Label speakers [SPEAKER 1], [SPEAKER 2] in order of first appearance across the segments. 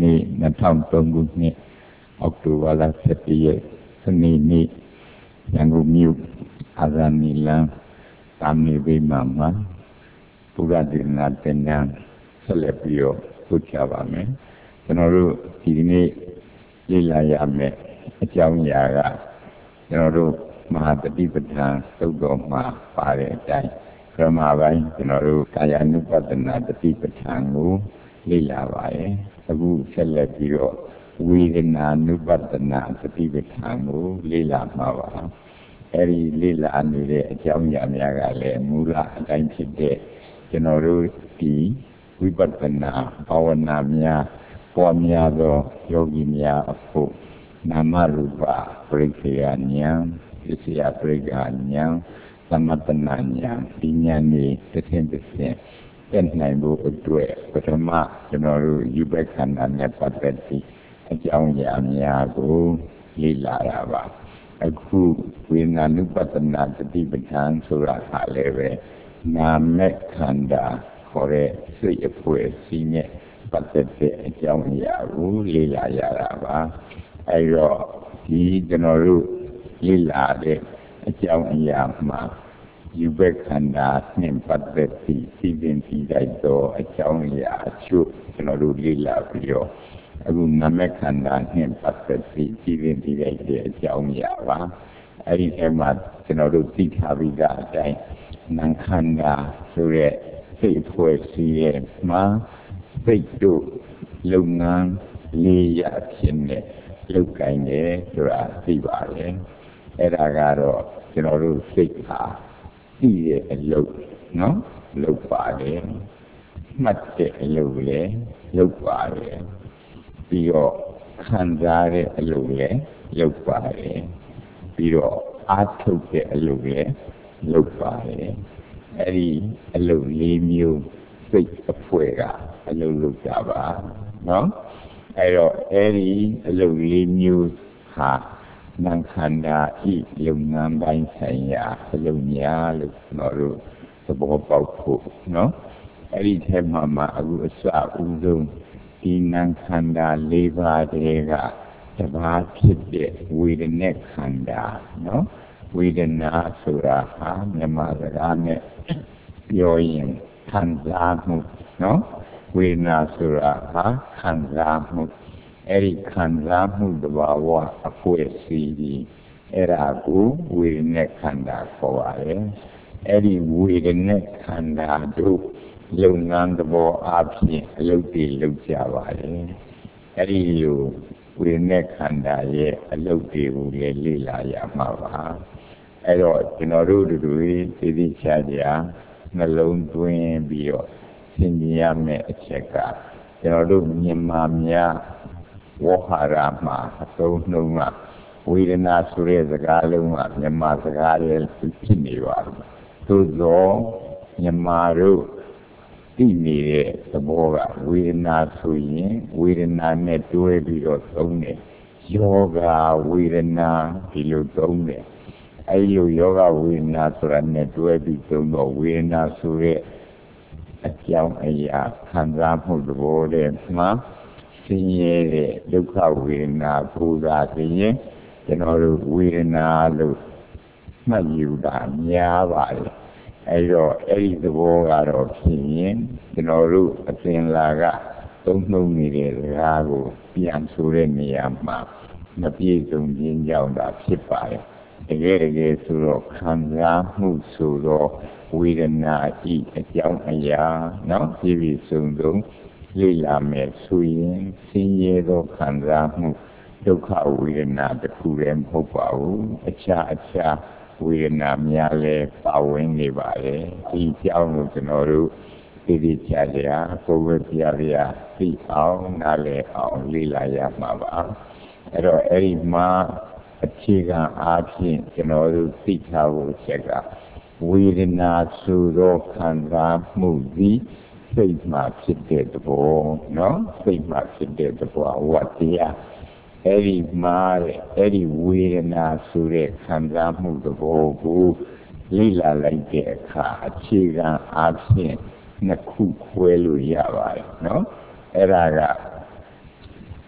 [SPEAKER 1] နေ့2003ခုနှစ်အောက်တိုဘာလ17ရက်စနေနေ့ရန်ကုန်မြို့အာဇာနည်လမ်းတာမီဝိမာန်မှာဘုရားဒေသနာသင်တန်းဆက်လက်ပြီးတော့လုပ်ကြပါမယ်ကျွန်တော်တို့ဒီနေ့လေ့လာရမယ့်အကြောင်းအရာကကျွန်တော်တို့မဟာတတိပဋ္ဌာန်သုတ်တော်မှာပါတဲ့အတိုင်းပထမပိုင်းကျွန်တော်တို့ကာယ ानु ပတနာတတိပဋ္ဌာန်ကိုလေ့လာပါရဲ့အခုဆက်လက်ပြီးတော့ဝေဒနာ ानु ပတနာတတိပဋ္ဌာန်ကိုလေ့လာမှာပါအဲဒီလေ့လာနေတဲ့အကြောင်းအရာများကလည်းမူလအတိုင်းဖြစ်တဲ့ကျွန်တော်တို့ဒီဝိပဿနာဘာဝနာများပေါ်များသောယောဂီများအဖို့နာမရူပပရိက္ခယဉာဏ်ပစ္စယပရိက္ခဉာဏ်သမတနာဉာဏ်ဒီဉာဏ်นี้တစ်ဆင့်တစ်ဆင့်တက်နိုင်ဖို့အတွက်ပထမကျွန်တော်တို့ယူဘက်ခန္ဓာနဲ့ပတ်သက်ပြီးအကြောင်းအရာများကိုလေ့လာရပါအခုဝေဒနာ ानु ပတနာတတိပဋ္ဌာန်ဆိုတာဟာလည်းပဲနာမည်ခန္ဓာခေါ်တဲ့စိတ်အဖွဲ့အစည်းနဲ့ပတ်သက်တဲ့အကြောင်းအရာကိုလေ့လာရတာပါအဲတော့ဒီကျွန်တော်တို့လေ့လာတဲ့အကြောင်းအရာမှာယူဘက်ခန္ဓာနဲ့ပတ်သက်ပြီးသိပင်သိလိုက်တော့အကြောင်းအရာအချို့ကျွန်တော်တို့လေ့လာပြီးတော့အခုနာမည်ခန္ဓာနဲ့ပတ်သက်ပြီးသိပင်သိလိုက်တဲ့အကြောင်းအရာပါအဲဒီထဲမှာကျွန်တော်တို့သိထားပြီးသားအတိုင်းနာမ်ခန္ဓာဆိုတဲ့စိတ်ဖွဲ့စည်းရဲ့မှာစိတ်တို့လုပ်ငန်းလေးရဖြစ်နေလုပ်ကိုင်းတယ်ဆိုတာသိပါတယ်အဲ့ဒါကတော့ကျွန်တော်တို့စိတ်ဟာသိတဲ့အလုပ်နော်လုပ်ပါတယ်မှတ်တဲ့အလုပ်လည်းလုပ်ပါတယ်ပြီးတော့ခံစားတဲ့အလုပ်လည်းလုပ်ပါတယ်ပြီးတော့အားထုတ်တဲ့အလုပ်လည်းလုပ်ပါတယ်အဲ့ဒီအလုပ်လေးမျိုးစိတ်အဖွဲ့ကအလုပ်လုပ်ကြပါနော်အဲ့တော့အဲ့ဒီအလုပ်လေးမျိုးဟာနာမ်ခန္ဓာဤလုပ်ငန်းပိုင်းဆိုင်ရာအလုပ်များလို့ကျွန်တော်တို့သဘောပေါက်ဖို့နော်အဲ့ဒီထဲမှာအခုအစဦးဆုံးဒီနာမ်ခန္ဓာ၄ပါးတည်းကတပါးဖြစ်တဲ့ဝေဒနာခန္ဓာနော်ဝေဒနာဆိုတာဟာမြန်မာစကားနဲ့ပြောရင်ခံစားမှုနော်ဝေဒနာဆိုတာဟာခံစားမှုအဲ့ဒီခံစားမှုတဘာဝအဖွဲ့အစည်းကြီးအဲ့ဒါကိုဝေဒနာခန္ဓာခေါ်ပါတယ်အဲ့ဒီဝေဒနာခန္ဓာတို့လုပ်ငန်းသဘောအဖြစ်အလုပ်တွေလုပ်ကြပါတယ်အဲ့ဒီလိုဝေဒနာခန္ဓာရဲ့အလုပ်တွေကိုလည်းလေ့လာရမှာပါအဲ့တော့ကျွန်တော်တို့တွေသိသိချာချာနှလုံးသွင်းပြီးတော့သင်ကြရမယ့်အချက်ကကျွန်တော်တို့မြန်မာများဝေါဟာရမှာအသုံးနှုန်းကဝေဒနာဆိုတဲ့စကားလုံးကမြန်မာစကားရဲ့ဖြစ်နေပါဘူးသို့သောမြန်မာတို့သိနေတဲ့သဘောကဝေဒနာဆိုရင်ဝေဒနာနဲ့တွဲပြီးတော့သုံးတယ်ယောဂဝေဒနာဒီလိုသုံးတယ်အဲဒီလိုယောဂဝေဒနာဆိုတာနဲ့တွဲပြီးသုံးတော့ဝေဒနာဆိုတဲ့အကြောင်းအရာခံစားမှုသဘောတည်းမှာဆင်းရဲတဲ့ဒုက္ခဝေဒနာပူဇာခြင်းကျွန်တော်တို့ဝေဒနာလို့မှတ်ယူတာများပါတယ်အဲတော့အဲ့ဒီသဘောကတော့ဖြစ်ရင်ကျွန်တော်တို့အသင်္လာကသုံးနှုန်းနေတဲ့စကားကိုပြန်ဆိုတဲ့နေရာမှာမပြည့်စုံခြင်းကြောင့်သာဖြစ်ပါတယ်တကယ်ဆိုတော့ခံစားမှုဆိုတော့ဝေဒနာဤအကြောင်းအရာနော်ပြည့်စုံစုံလေ့လာမယ်ဆိုရင်ဆင်းရဲသောခံစားမှုဒုက္ခဝေဒနာတစ်ခုတည်းမဟုတ်ပါဘူးအခြားဝေဒနာများလည်းပါဝင်နေပါတယ်ဒီကြောင့်လို့ကျွန်တော်တို့သိသိချာချာကိုယ်ပဲပြပြသိအောင်နားလည်အောင်လေ့လာရမှာပါအဲ့တော့အဲ့ဒီမှာအခြေခံအားဖြင့်ကျွန်တော်တို့သိထားဖို့ချက်ကဝေဒနာဆိုသောခံစားမှုသည်စိတ်မှဖြစ်တဲ့သဘောနော်စိတ်မှဖြစ်တဲ့သဘောဝတ္တရားအဲ့ဒီမှာအဲ့ဒီဝေဒနာဆိုတဲ့ခံစားမှုသဘောကိုလေ့လာလိုက်တဲ့အခါအခြေခံအားဖြင့်နှစ်ခုခွဲလို့ရပါတယ်နော်အဲ့ဒါက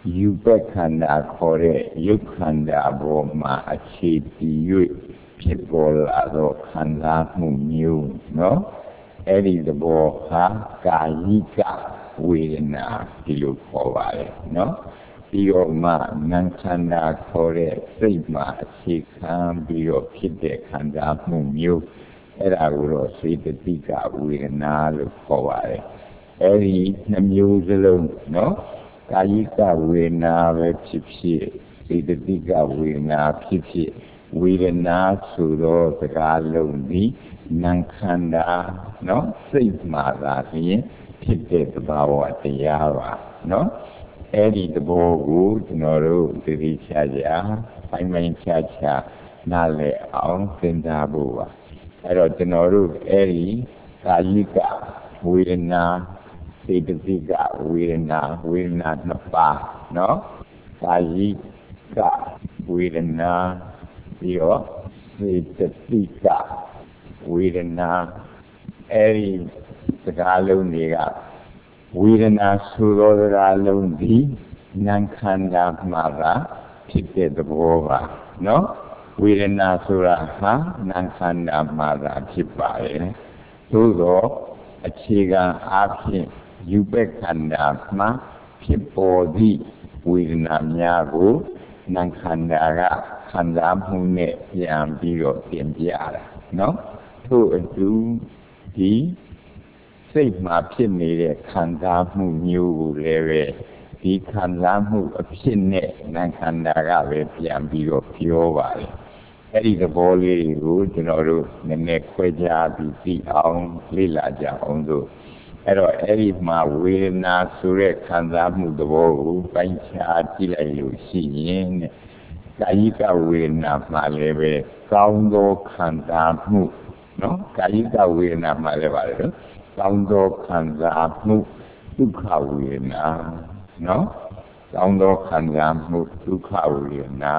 [SPEAKER 1] ယူပက်ခန္ဓာခေါ်တဲ့ရုပ်ခန္ဓာပေါ်မှာအခြေတည်၍ဖြစ်ပေါ်လာသောခံစားမှုမျိုးနော်အဲ့ဒီသဘောဟာကာယိကဝေဒနာဒီလိုခေါ်ပါတယ်နော်ပြီးတော့မှနာမ်ခန္ဓာခေါ်တဲ့စိတ်မှာအခြေခံပြီးတော့ဖြစ်တဲ့ခံစားမှုမျိုးအဲ့ဒါကိုတော့စေတသိကဝေဒနာလို့ခေါ်ပါတယ်အဲ့ဒီနှမျိုးစလုံးနော်ကာယိကဝေဒနာပဲဖြစ်ဖြစ်စေတသိကဝေဒနာဖြစ်ဖြစ်ဝေဒနာဆိုတော့စကားလုံးဒီနာမ်ခန္ဓာနော်စိတ်မှာသာလျှင်ဖြစ်တဲ့သဘာဝတရားပါနော်အဲ့ဒီသဘောကိုကျွန်တော်တို့သိသိချာချာပိုင်းခြားခြားနားလည်အောင်စဉ်းစားဖို့ပါအဲ့တော့ကျွန်တော်တို့အဲ့ဒီကာယိကဝေဒနာစေတသိကဝေဒနာနှစ်ပါးနော်ကာယိကဝေဒနာပြီးတော့စေတသိကဝေဒနာအဲ့ဒီစကားလုံးတွေကဝေဒနာဆိုသောစကားလုံးဒီနာမ်ခန္ဓာမှာကဖြစ်တဲ့သဘောပါနော်ဝေဒနာဆိုတာဟာနာမ်ခန္ဓာမှာသာဖြစ်ပါတယ်သို့သောအခြေခံအားဖြင့်ယူပက်ခန္ဓာမှာဖြစ်ပေါ်သည့်ဝေဒနာများကိုနာမ်ခန္ဓာကခံစားမှုနဲ့ပြန်ပြီးတော့ပြင်ပြတာနော်ထို့အတူဒီစိတ်မှာဖြစ်နေတဲ့ခံစားမှုမျိုးကိုလည်းပဲဒီခံစားမှုအဖြစ်နဲ့နာမ်ခန္ဓာကပဲပြန်ပြီးတော့ပြောပါတယ်အဲ့ဒီသဘောလေးကိုကျွန်တော်တို့နည်းနည်းခွဲခြားပြီးသိအောင်လေ့လာကြအောင်ဆိုအဲ့တော့အဲ့ဒီမှာဝေဒနာဆိုတဲ့ခံစားမှုသဘောကိုပိုင်းခြားကြည့်လိုက်လို့ရှိရင်ကာယိကဝေဒနာမှာလည်းပဲကောင်းသောခံစားမှုနော်ကာယိကဝေဒနာမှာလည်းပါတယ်ကောင်းသောခံစားမှုဒုက္ခဝေဒနာနော်ကောင်းသောခံစားမှုဒုက္ခဝေဒနာ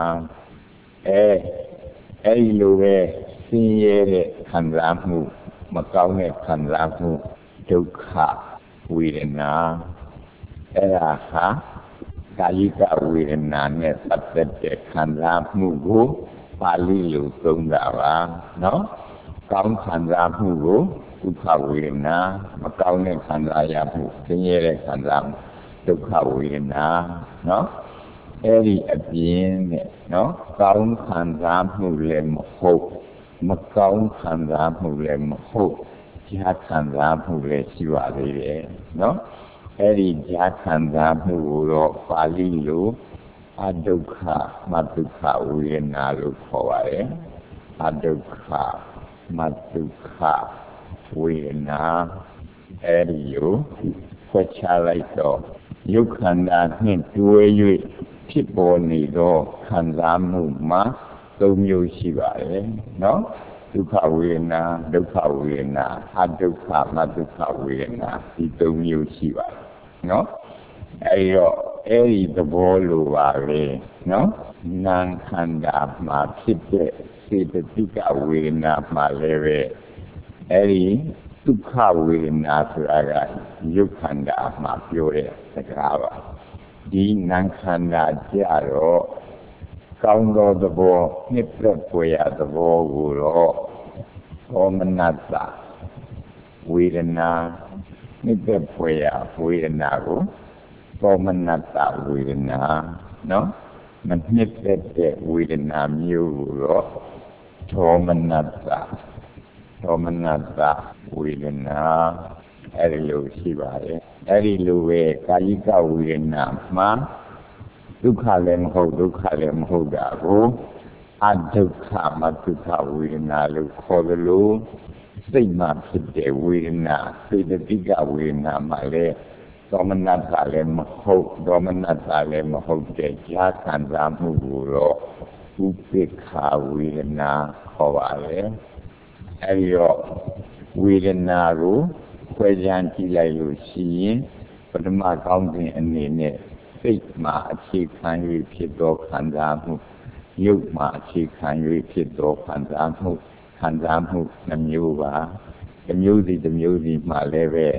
[SPEAKER 1] အဲ့ဒီလိုပဲဆင်းရဲတဲ့ခံစားမှုမကောင်းတဲ့ခံစားမှုဒုက္ခဝေဒနာအဲ့ဒါဟာကာယိကဝေဒနာနဲ့ပတ်သက်တဲ့ခံစားမှုကိုပါဠိလိုသုံးတာပါနော်ကောင်းခံစားမှုကိုဒုက္ခဝေဒနာမကောင်းတဲ့ခံစားရမှုဆင်းရဲတဲ့ခံစားမှုဒုက္ခဝေဒနာနော်အဲ့ဒီအပြင်နဲ့နော်ကောင်းခံစားမှုလည်းမဟုတ်မကောင်းခံစားမှုလည်းမဟုတ်ကြားခံစားမှုလည်းရှိပါသေးတယ်နော်အဲ့ဒီကြားခံစားမှုကိုတော့ပါဠိလိုအဒုက္ခမဒုက္ခဝေဒနာလို့ခေါ်ပါတယ်အဒုက္ခမဒုက္ခဝေဒနာအဲ့ဒီကိုဖွက်ချလိုက်တော့ယုတ်ခန္ဓာနှင့်တွဲ၍ဖြစ်ပေါ်နေသောခံစားမှုမှာ၃မျိုးရှိပါတယ်နော်ဒုက္ခဝေဒနာဒုက္ခဝေဒနာအဒုက္ခမဒုက္ခဝေဒနာဒီ၃မျိုးရှိပါတယ်နော်အဲ့တော့အဲ့ဒီသဘောလိုပါပဲနော်နာမ်ခန္ဓာမှာဖြစ်တဲ့စေတသိကဝေဒနာမှာလည်းပဲအဲ့ဒီဒုက္ခဝေဒနာဆိုတာကယုတ်ခန္ဓာမှာပြောတဲ့စကားပါဒီနာမ်ခန္ဓာကြတော့ကောင်းသောသဘောနှစ်သက်ပွေရသဘောကိုတော့သောမနတ္တဝေဒနာနှစ်သက်ပွေရဝေဒနာကိုသောမနတ္တဝေဒနာနော်မနှစ်သက်တဲ့ဝေဒနာမျိုးကိုတော့သောမနတ္တဝေဒနာအဲ့ဒီလိုရှိပါတယ်အဲ့ဒီလိုပဲကာယိကဝေဒနာမှာဒုက္ခလည်းမဟုတ်ဒုက္ခလည်းမဟုတ်တာကိုအဒုက္ခမဒုက္ခဝေဒနာလို့ခေါ်သလိုစိတ်မှာဖြစ်တဲ့ဝေဒနာစေတသိကဝေဒနာမှာလည်းသောမနတ္တလည်းမဟုတ်ဒေါမနတ္တလည်းမဟုတ်တဲ့ကြားခံစားမှုကိုတော့ဥပိ္ပခာဝေဒနာခေါ်ပါတယ်အဲဒီတော့ဝေဒနာကိုခွဲခြားကြည့်လိုက်လို့ရှိရင်ပထမကောင်းစဉ်အနေနဲ့စိတ်မှာအခြေခံ၍ဖြစ်သောခံစားမှုရုပ်မှာအခြေခံ၍ဖြစ်သောခံစားမှုနှမျိုးပါတစ်မျိုးစီမှလည်းပဲ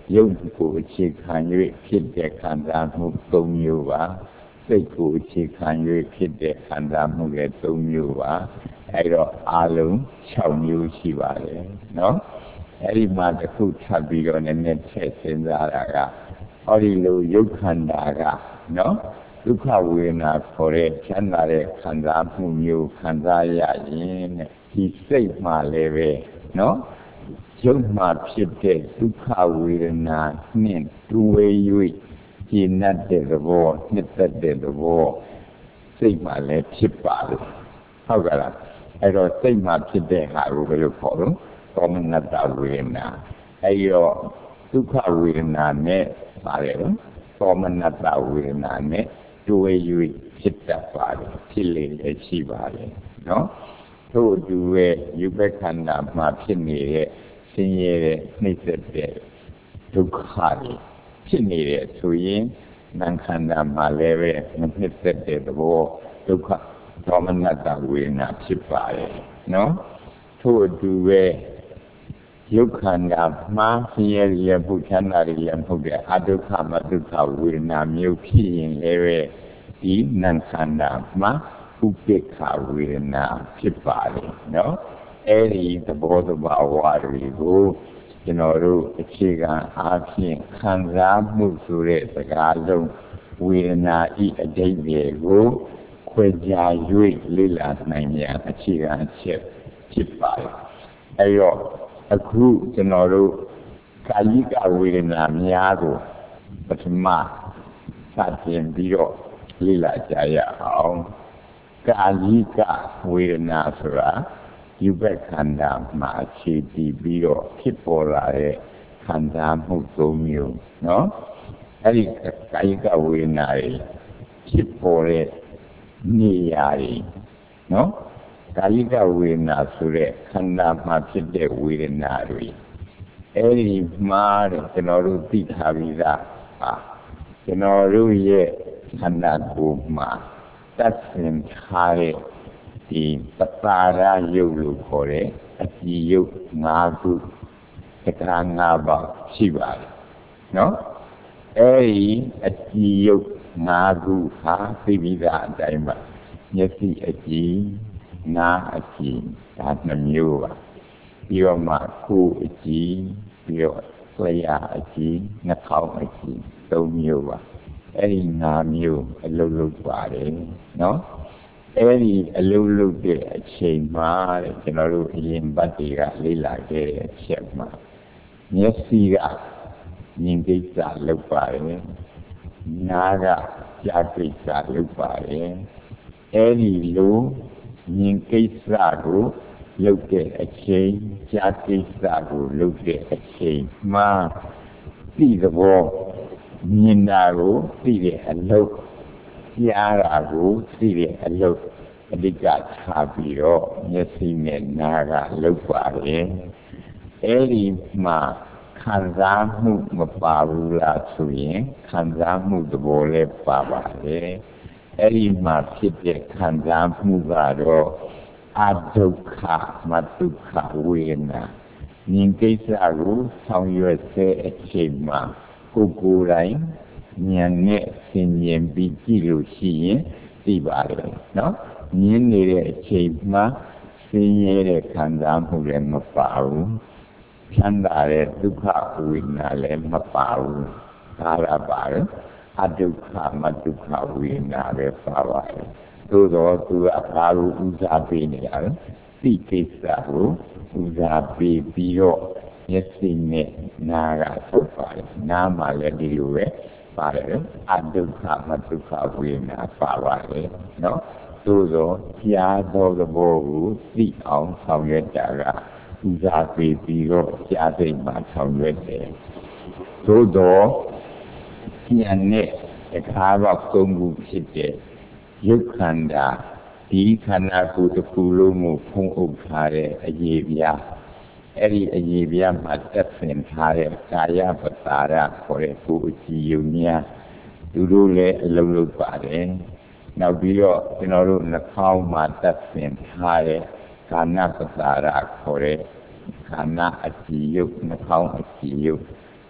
[SPEAKER 1] ယုတ်ကိုအခြေခံ၍ဖြစ်တဲ့ခံစားမှု၃မျိုးပါစိတ်ကိုအခြေခံ၍ဖြစ်တဲ့ခံစားမှုလည်း၃မျိုးပါအဲ့တော့အလုံး6မျိုးရှိပါတယ်နော်အဲ့ဒီမှာတစ်ခုထပ်ပြီးတော့နည်းနည်းထည့်စဉ်းစားတာကဟောဒီလိုယုတ်ခန္ဓာကနော်ဒုက္ခဝေဒနာခေါ်တဲ့ချမ်းသာတဲ့ခံစားမှုမျိုးခံစားရရင်ဒီစိတ်မှလည်းပဲနော်ယုတ်မှဖြစ်တဲ့ဒုက္ခဝေဒနာနှင့်တူဝေ၍ကျဉ်တ်တဲ့သဘောနှစ်သက်တဲ့သဘောစိတ်မှလည်းဖြစ်ပါလို့ဟုတ်ကလားအဲ့တော့စိတ်မှဖြစ်တဲ့ဟာကိုဘယ်လိုခေါ်လို့သောမနတဝေဒနာအဲ့တော့ဒုက္ခဝေဒနာနဲ့ပါတယ်နော်သောမနတဝေဒနာနဲ့တူဝေ၍ဖြစ်တတ်ပါတယ်ဖြစ်လေလည်းရှိပါတယ်နော်ထို့အတူပဲယူဘက်ခန္ဓာမှာဖြစ်နေတဲ့ဆင်းရဲတဲ့နှိမ့်သက်တဲ့ဒုက္ခတွေဖြစ်နေတဲ့ဆိုရင်နာမ်ခန္ဓာမှာလည်းပဲမနှိမ့်သက်တဲ့သဘောဒုက္ခဒေါမနတဝေဒနာဖြစ်ပါတယ်နော်ထို့အတူပဲယုတ်ခန္ဓာမှာဆင်းရဲရမှုချမ်းသာရမှုတဲ့အဒုက္ခမဒုက္ခဝေဒနာမျိုးဖြစ်ရင်လည်းပဲဒီနာမ်ခန္ဓာမှာဥပိ္ပခဝေဒနာဖြစ်ပါတယ်နော်အဲ့ဒီသဘောတဘာဝတွေကိုကျွန်တော်တို့အခြေခံအားဖြင့်ခံစားမှုဆိုတဲ့စကားလုံးဝေဒနာဤအဓိပ္ပာယ်ကိုခွဲခြား၍လေ့လာနိုင်ရန်အခြေခံချက်ဖြစ်ပါတယ်အဲ့တော့အခုကျွန်တော်တို့ကာယကဝေဒနာများကိုပထမစတင်ပြီးတော့လေ့လာကြရအောင်ကာယကဝေဒနာဆိုတာယူဘက်ခန္ဓာမှာအခြေတည်ပြီးတော့ဖြစ်ပေါ်လာတဲ့ခံစားမှု၃မျိုးနော်အဲ့ဒီကာယကဝေဒနာတွေဖြစ်ပေါ်တဲ့နေရာတွေနော်ကာယကဝေဒနာဆိုတဲ့ခန္ဓာမှာဖြစ်တဲ့ဝေဒနာတွေအဲ့ဒီမှာတဲ့ကျွန်တော်တို့သိထားပြီးသားပါကျွန်တော်တို့ရဲ့ခန္ဓာကိုယ်မှာသတ်ဆင်ထားတဲ့ဒီပတာရယုတ်လို့ခေါ်တဲ့အကြည်ယုတ်၅ခုတရား၅ပါးရှိပါတယ်နော်အဲဒီအကြည်ယုတ်၅ခုဟာသိပြီးသားအတိုင်းပါမျက်စိအကြည်နားအကြည်ဒါ2မျိုးပါပြီးတော့မှကိုယ်အကြည်ပြီးတော့လျှာအကြည်နှာခေါင်းအကြည်3မျိုးပါအဲဒီ5မျိုးအလုံးလုံးပါတယ်နော်အဲ့ဒီအလုံးလုံးတဲ့အချိန်မှာကျွန်တော်တို့အရင်ဘတ်တွေကလေ့လာခဲ့တဲ့အချက်မှာမျက်စိကမြင်ကိစ္စလုပ်ပါတယ်နားကကြားကိစ္စလုပ်ပါတယ်အဲ့ဒီလိုမြင်ကိစ္စကိုလုပ်တဲ့အချိန်ကြားကိစ္စကိုလုပ်တဲ့အချိန်မှာသိသဘောမြင်တာကိုသိတဲ့အလုပ်ကြားတာကိုသိတဲ့အလုပ်အဓိကထားပြီးတော့မျက်စိနဲ့နားကလုပ်ပါတယ်အဲ့ဒီမှာခံစားမှုမပါဘူးလားဆိုရင်ခံစားမှုသဘောလည်းပါပါတယ်အဲ့ဒီမှာဖြစ်တဲ့ခံစားမှုကတော့အဒုက္ခမဒုက္ခဝေဒနာမြင်ကိစ္စကိုဆောင်ရွက်တဲ့အချိန်မှာကိုယ်တိုင်ဉာဏ်နဲ့ဆင်ញင်ပြီးကြည့်လို့ရှိရင်သိပါတယ်နော်မြင်နေတဲ့အချိန်မှာဆင်းရဲတဲ့ခံစားမှုလည်းမပါဘူးချမ်းသာတဲ့ဒုက္ခဝေဒနာလည်းမပါဘူးဒါရပါတယ်အဒုက္ခမဒုက္ခဝေဒနာပဲပါပါတယ်သို့တော့သူကဘာလို့ဦးစားပေးနေတာလဲသိကိစ္စကိုဦးစားပေးပြီးတော့မျက်စိနဲ့နားကထုတ်ပါတယ်နားမှလည်းဒီလိုပဲပါတယ်အဒုက္ခမဒုက္ခဝေဒနာပါပါတယ်နော်သို့သောကြားသောသဘောကိုသိအောင်ဆောင်ရွက်တာကဦးစားပေးပြီးတော့ကြားသိမှဆောင်ရွက်တယ်သို့သောဉာဏ်နဲ့အခါပေါက်၃ခုဖြစ်တဲ့ယုတ်ခန္ဓာဒီခန္ဓာကိုယ်တစ်ခုလုံးကိုဖုံးအုပ်ထားတဲ့အရေးပြားအဲ့ဒီအရေးပြားမှာတက်ဆင်ထားတဲ့ကာယပတာရခေါ်တဲ့ကိုယ်အကြည်ယုံများသူတို့လည်းအလုံးလုံးပါတယ်နောက်ပြီးတော့ကျွန်တော်တို့နှာခေါင်းမှာတက်ဆင်ထားတဲ့ကာဏပတာရခေါ်တဲ့ကာဏအကြည်ယုတ်နှာခေါင်းအကြည်ယုတ်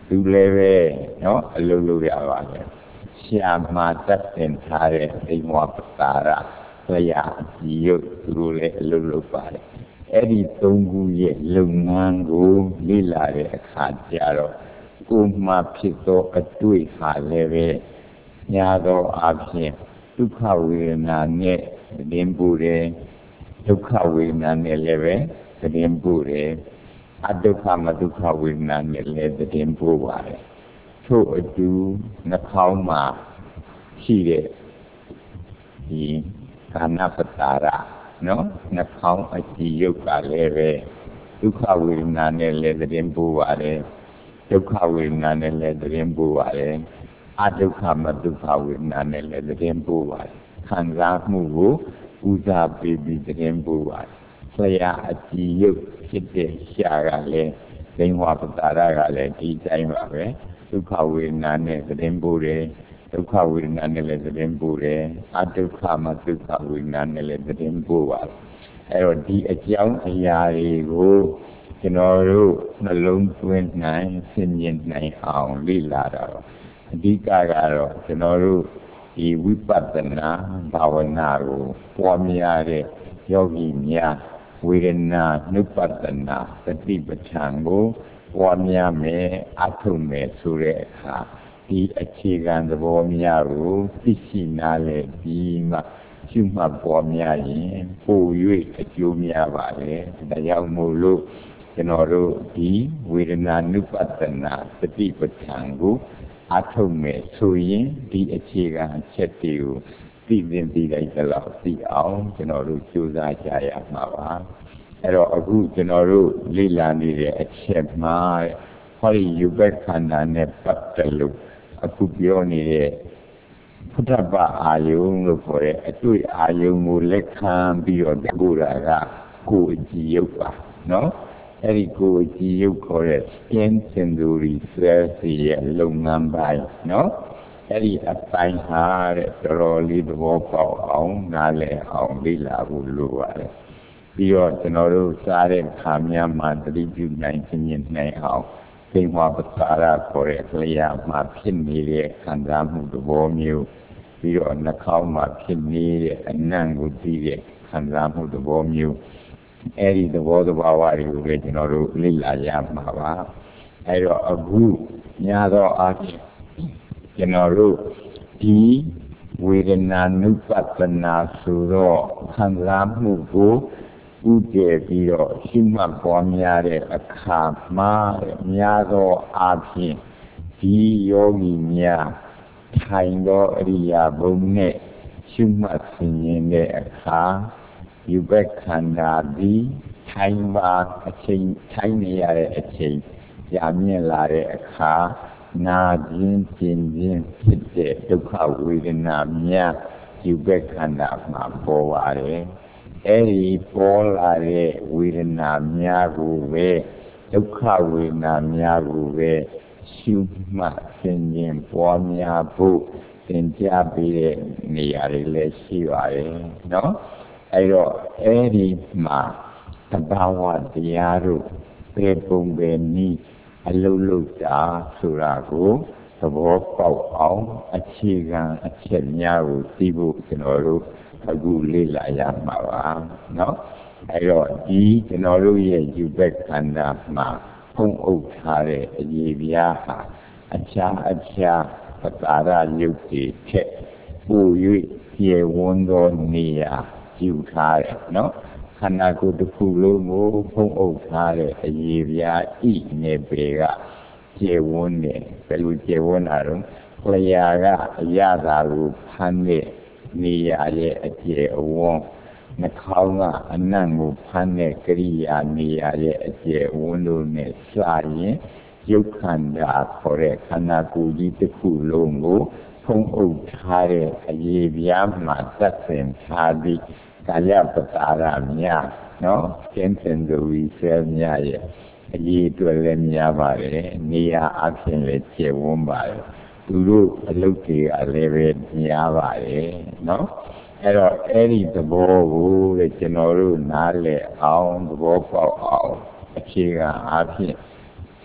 [SPEAKER 1] သူလည်းပဲနော်အလုပ်လုပ်ရပါတယ်ရှာမှာတက်တင်ထားတဲ့အိမ်ဝပတာရဆရာဒီရုပ်သူတို့လည်းအလုပ်လုပ်ပါတယ်အဲ့ဒီသုံးခုရဲ့လုပ်ငန်းကိုလေ့လာတဲ့အခါကျတော့ကိုယ်မှဖြစ်သောအတွေ့ဟာလည်းပဲညာသောအဖြစ်ဒုက္ခဝေဒနာနဲ့သတင်းပို့တယ်ဒုက္ခဝေဒနာနဲ့လည်းပဲသတင်းပို့တယ်အဒုက္ခမဒုက္ခဝေဒနာနဲ့လည်းသတင်းပို့ပါတယ်ထို့အတူနှာခေါင်းမှာရှိတဲ့ဒီကာဏပတာရနော်နှာခေါင်းအကြည့်ရုပ်ကလည်းပဲဒုက္ခဝေဒနာနဲ့လည်းသတင်းပို့ပါတယ်ဒုက္ခဝေဒနာနဲ့လည်းသတင်းပို့ပါတယ်အဒုက္ခမဒုက္ခဝေဒနာနဲ့လည်းသတင်းပို့ပါတယ်ခံစားမှုကိုဦးစားပေးပြီးသတင်းပို့ပါတယ်ဆရာအကြည့်ရုပ်ဖြစ်တဲ့ရှာကလည်းဒိဋ္ဌဝပတာရကလည်းဒီတိုင်းပါပဲဒုက္ခဝေဒနာနဲ့သတင်းပို့တယ်ဒုက္ခဝေဒနာနဲ့လည်းသတင်းပို့တယ်အဒုက္ခမဒုက္ခဝေဒနာနဲ့လည်းသတင်းပို့ပါတယ်အဲ့တော့ဒီအကြောင်းအရာတွေကိုကျွန်တော်တို့နှလုံးသွင်းနိုင်ဆင်ခြင်နိုင်အောင်လေ့လာတော့အဓိကကတော့ကျွန်တော်တို့ဒီဝိပဿနာဘာဝနာကိုပွားများတဲ့ယောဂီများဝေဒနာနုပဿနာသတိပဋ္ဌာန်ကိုပွားများမယ်အထုံးမယ်ဆိုတဲ့အခါဒီအခြေခံသဘောများကိုသိရှိနားလည်ပြီးမှရှုမှတ်ပွားများရင်ပို၍အကျိုးများပါလေဒါကြောင့်မို့လို့ကျွန်တော်တို့ဒီဝေဒနာနုပဿနာသတိပဋ္ဌာန်ကိုအထုံးမယ်ဆိုရင်ဒီအခြေခံအချက်တွေကိုသိလိုက်သလောက်သိအောင်ကျွန်တော်တို့ကြိုးစားကြရမှာပါအဲ့တော့အခုကျွန်တော်တို့လေ့လာနေတဲ့အချက်မှာဟောဒီယူဘက်ခန္ဓာနဲ့ပတ်သက်လို့အခုပြောနေတဲ့ဖုဒ္ဓဘာအာယုံလို့ခေါ်တဲ့အတွေ့အာယုံကိုလက်ခံပြီးတော့တကူတာကကိုယ်အကြည့်ရုပ်ပါနော်အဲ့ဒီကိုယ်အကြည့်ရုပ်ခေါ်တဲ့ skin sensory cells ရဲ့လုပ်ငန်းပိုင်းနော်အဲ့ဒီအပိုင်းဟာတဲ့တော်တော်လေးသဘောပေါက်အောင်နားလည်အောင်လေ့လာဖို့လိုပါတယ်ပြီးတော့ကျွန်တော်တို့စားတဲ့ခါများမှာသတိပြုနိုင်ခြင်းနိုင်အောင်သိမပတာရခေါ်တဲ့လျာမှာဖြစ်နေတဲ့ခံစားမှုသဘောမျိုးပြီးတော့နှာခေါင်းမှာဖြစ်နေတဲ့အနံ့ကိုသိတဲ့ခံစားမှုသဘောမျိုးအဲ့ဒီသဘောတဘာဝတွေကိုလည်းကျွန်တော်တို့လေ့လာရမှာပါအဲ့တော့အခုညာသောအားဖြင့်ကျွန်တော်တို့ဒီဝေဒနာနုပဿနာဆိုတော့ခံစားမှုကိုဥတည်ပြီးတော့ရှိမှတ်ပွားများတဲ့အခါမှာများသောအားဖြင့်ဒီယောဂီများထိုင်သောအရိယာဘုံနဲ့ရှိမှတ်ဆင်ခြင်တဲ့အခါယူဘက်ခန္ဓာသည်ထိုင်ပါအချိန်ထိုင်နေရတဲ့အချိန်ကြာမြင့်လာတဲ့အခါနာခြင်းကျင်ခြင်းဖြစ်တဲ့ဒုက္ခဝေဒနာများယူဘက်ခန္ဓာမှာပေါ်ပါတယ်အဲ့ဒီပေါ်လာတဲ့ဝေဒနာများကိုပဲဒုက္ခဝေဒနာများကိုပဲရှုမှတ်ဆင်ခြင်ပွားများဖို့သင်ကြားပေးတဲ့နေရာတွေလည်းရှိပါတယ်နော်အဲ့တော့အဲ့ဒီမှာသဘာဝတရားတို့ပေပုံပေနည်းအလုံးလုံးတာဆိုတာကိုသဘောပေါက်အောင်အခြေခံအချက်များကိုသိဖို့ကျွန်တော်တို့အခုလေ့လာရမှာပါနော်အဲ့တော့ဒီကျွန်တော်တို့ရဲ့ယူဘက်ခန္ဓာမှာဖုံးအုပ်ထားတဲ့အရေးပြားဟာအခြားပတာရယုတ်တွေထက်ပို၍ကျေဝန်းသောနေရာယူထားတယ်နော်ခန္ဓာကိုယ်တစ်ခုလုံးကိုဖုံးအုပ်ထားတဲ့အရေးပြားဤနေပေကကျေဝန်းတယ်ဘယ်လိုကျေဝန်းတာတော့လျာကအရသာကိုဖမ်းတဲ့နေရာရဲ့အကျေအဝန်းနှာခေါင်းကအနံ့ကိုဖမ်းတဲ့ကရိယာနေရာရဲ့အကျေအဝန်းတို့နဲ့စရင်ရုပ်ခန္ဓာခေါ်တဲ့ခန္ဓာကိုယ်ကြီးတစ်ခုလုံးကိုဖုံးအုပ်ထားတဲ့အရေးပြားမှာသက်ဆင်ထားပြီးကာယပတာရများနော်ကျင့်စဉ်သူဝိဆဲများရဲ့အရေးအတွက်လည်းများပါတယ်နေရာအပြင်လည်းကျေဝန်းပါတယ်သူတို့အလုပ်တွေကလည်းပဲများပါတယ်နော်အဲ့တော့အဲ့ဒီသဘောကိုလေကျွန်တော်တို့နားလည်အောင်သဘောပေါက်အောင်အခြေခံအဖြစ်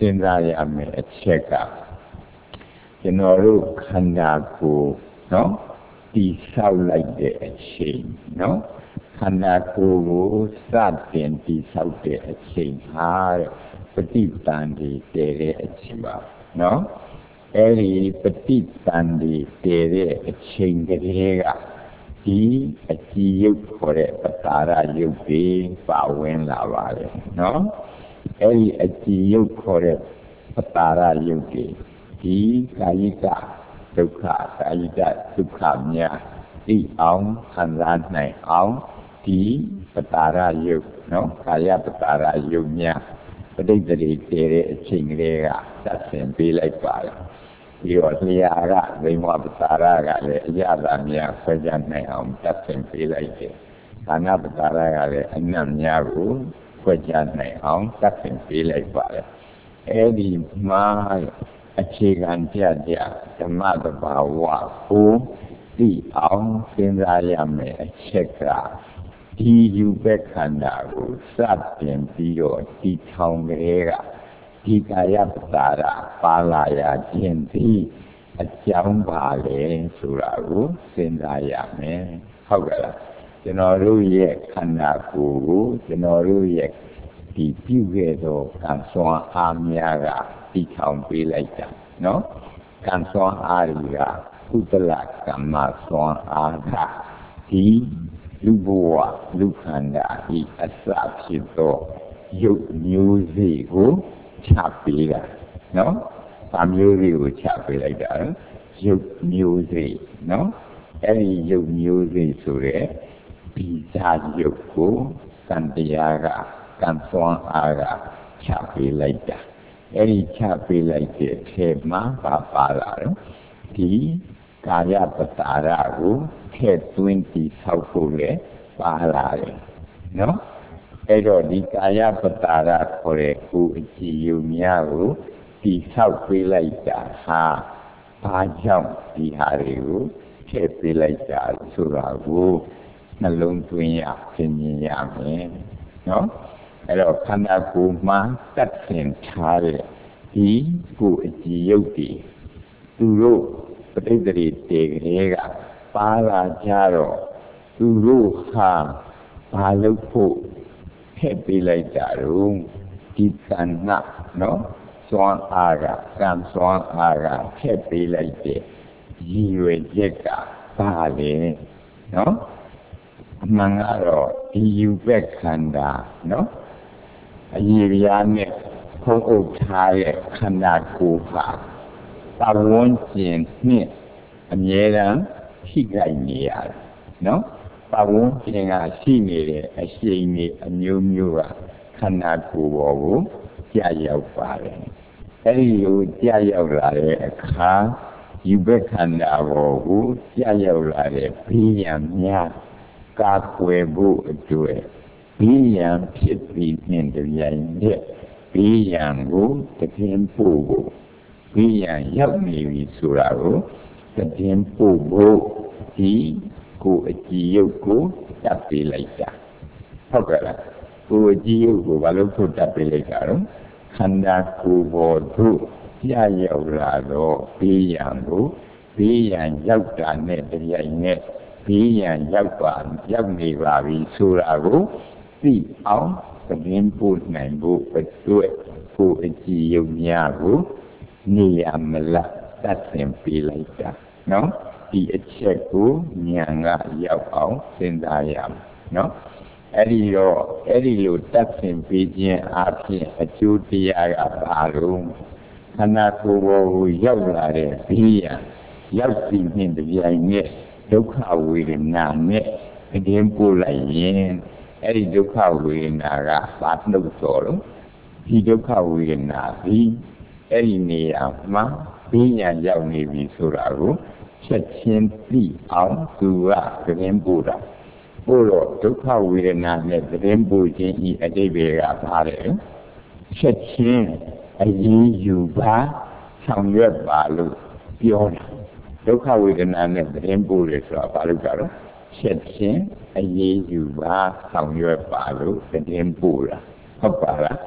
[SPEAKER 1] စဉ်းစားရမယ်အချက်ကကျွန်တော်တို့ခန္ဓာကိုယ်နော်တည်ဆောက်လိုက်တဲ့အချိန်နော်ခန္ဓာကိုယ်ကိုစတင်တည်ဆောက်တဲ့အချိန်ဟာပฏิပန်ဒီတည်တဲ့အချိန်ပါနော်အဲ့ဒီပฏิပန်ဒီတည်တဲ့အချိန်ကလေးကဒီအကြည်ရုပ်ခေါ်တဲ့ပတာရရုပ်တွေပါဝင်လာပါတယ်နော်အဲ့ဒီအကြည်ရုပ်ခေါ်တဲ့ပတာရရုပ်တွေဒီကာယကဒုက္ခကာယကဒုက္ခများသိအောင်ခံစားနိုင်အောင်ဒီပတာရရုပ်နော်ကာယပတာရရုပ်များပဋိသန္ဓေတည်တဲ့အချိန်ကလေးကသတ်ဆင်ပေးလိုက်ပါတယ်ပြီးတော့လျာကဝိမဝပတာရကလည်းအရသာများဆွဲကြနိုင်အောင်သတ်ဆင်ပေးလိုက်တယ်ခန္ဓာပတာရကလည်းအနတ်များကိုဆွဲကြနိုင်အောင်သတ်ဆင်ပေးလိုက်ပါတယ်အဲ့ဒီမှာအခြေခံပြဓမ္မတဘာဝကိုသိအောင်စဉ်းစားရမယ်အချက်ကဒီယူပဲခန္ဓာကိုစတင်ပြီးတော့တည်ထောင်ကြတဲ့ကဒီကာယပတာရပါလာရခြင်းဒီအကြောင်းပါလေဆိုတာကိုစဉ်းစားရမယ်ဟုတ်ကဲ့လားကျွန်တော်တို့ရဲ့ခန္ဓာကိုယ်ကိုကျွန်တော်တို့ရဲ့ဒီပြုခဲ့သောကံစွမ်းအားများကတည်ထောင်ပေးလိုက်တာနော်ကံစွမ်းအားတွေကကုသလကမ္မစွမ်းအားကဒီလူဘဝလူခန္ဓာဤအစဖြစ်သောရုပ်မျိုးစေ့ကိုချပေးတာနော်။ဘာမျိုးစေ့ကိုချပေးလိုက်တာလဲရုပ်မျိုးစေ့နော်။အဲ့ဒီရုပ်မျိုးစေ့ဆိုတဲ့ဗီဇရုပ်ကိုကံတရားကကံစွမ်းအားကချပေးလိုက်တာအဲ့ဒီချပေးလိုက်တဲ့အထဲမှာပါလာတယ်ဒီကာယပတာရကိုထည့်သွင်းတည်ဆောက်ဖို့လည်းပါလာတယ်နော်အဲ့တော့ဒီကာယပတာရခေါ်တဲ့ကိုယ်အကြည်ယုံများကိုတည်ဆောက်ပေးလိုက်တာဟာဘာကြောင့်ဒီဟာတွေကိုထည့်ပေးလိုက်တာဆိုတာကိုနှလုံးသွင်းရသိမြင်ရမယ်နော်အဲ့တော့ခန္ဓာကိုယ်မှာတတ်ဆင်ထားတဲ့ဒီကိုယ်အကြည်ယုတ်တွေသူတို့ပဋိသန္ဓေတည်ကလေးကပါလာကြတော့သူတို့ဟာဘာလို့ဖို့ထည့်ပေးလိုက်ကြတော့ဒီကံနာနော်စွမ်းအားကကံစွမ်းအားကထည့်ပေးလိုက်တဲ့ရည်ရွယ်ချက်ကပါလေနော်အမှန်ကတော့ဒီယူပဲ့ခန္ဓာနော်အရေးပြားနဲ့ဖုံးအုပ်ထားတဲ့ခန္ဓာကိုယ်ဟာပဝန်းကျင်နဲ့အမြဲတမ်းထိခိုက်နေရတယ်နော်ပဝန်းကျင်ကရှိနေတဲ့အရှိန်တွေအမျိုးမျိုးကခန္ဓာကိုယ်ပေါ်ကိုကြာရောက်ပါတယ်အဲ့ဒီလိုကြာရောက်လာတဲ့အခါယူပဲ့ခန္ဓာပေါ်ကိုကြာရောက်လာတဲ့ဘေးရန်များကာကွယ်ဖို့အတွက်ဘေးရန်ဖြစ်ပြီးနှင့်တပြိုင်နက်ဘေးရန်ကိုတည်င်းဖို့ကိုဘေးရန်ရောက်နေပြီဆိုတာကိုတည်င်းဖို့ကိုဒီကိုအကြည်ရုပ်ကိုတပ်ပေးလိုက်တာဟုတ်ကဲ့လားကိုအကြည်ရုပ်ကိုဘာလို့ထုတ်တပ်ပေးလိုက်တာတော့ခန္ဓာကိုယ်ပေါ်သို့ကြာရောက်လာတော့ဘေးရန်ကိုဘေးရန်ရောက်တာနဲ့တပြိုင်နက်ဘေးရန်ရောက်နေပါပြီဆိုတာကိုသိအောင်သတင်းပို့နိုင်ဖို့အတွက်ကိုအကြည်ယုံများကိုနေရမလားတတ်ဆင်ပေးလိုက်တာနော်ဒီအချက်ကိုဉာဏ်ကရောက်အောင်စဉ်းစားရမယ်နော်အဲ့ဒီလိုတတ်ဆင်ပေးခြင်းအပြင်အကျိုးတရားကဘာလို့ခန္ဓာကိုယ်ပေါ်ကိုရောက်လာတဲ့ဘေးရန်ရောက်ပြီးနှင့်တပြိုင်နက်ဒုက္ခဝေဒနာနဲ့သတင်းပို့လိုက်ရင်အဲ့ဒီဒုက္ခဝေဒနာကဘာနှုတ်တော်လို့ဒီဒုက္ခဝေဒနာဒီအဲ့ဒီနေရာမှာဘေးရန်ရောက်နေပြီဆိုတာကိုချက်ချင်းသိအောင်သူကသတင်းပို့တာပို့တော့ဒုက္ခဝေဒနာနဲ့သတင်းပို့ခြင်းဤအတိတ်တွေကဘာလဲချက်ချင်းအရေးယူပါဆောင်ရွက်ပါလို့ပြောတာဒုက္ခဝေဒနာနဲ့သတင်းပို့တယ်ဆိုတာဘာလို့ကြတော့ချက်ချင်းအရေးယူပါဆောင်ရွက်ပါလို့သတင်းပို့တာဟုတ်ပါလား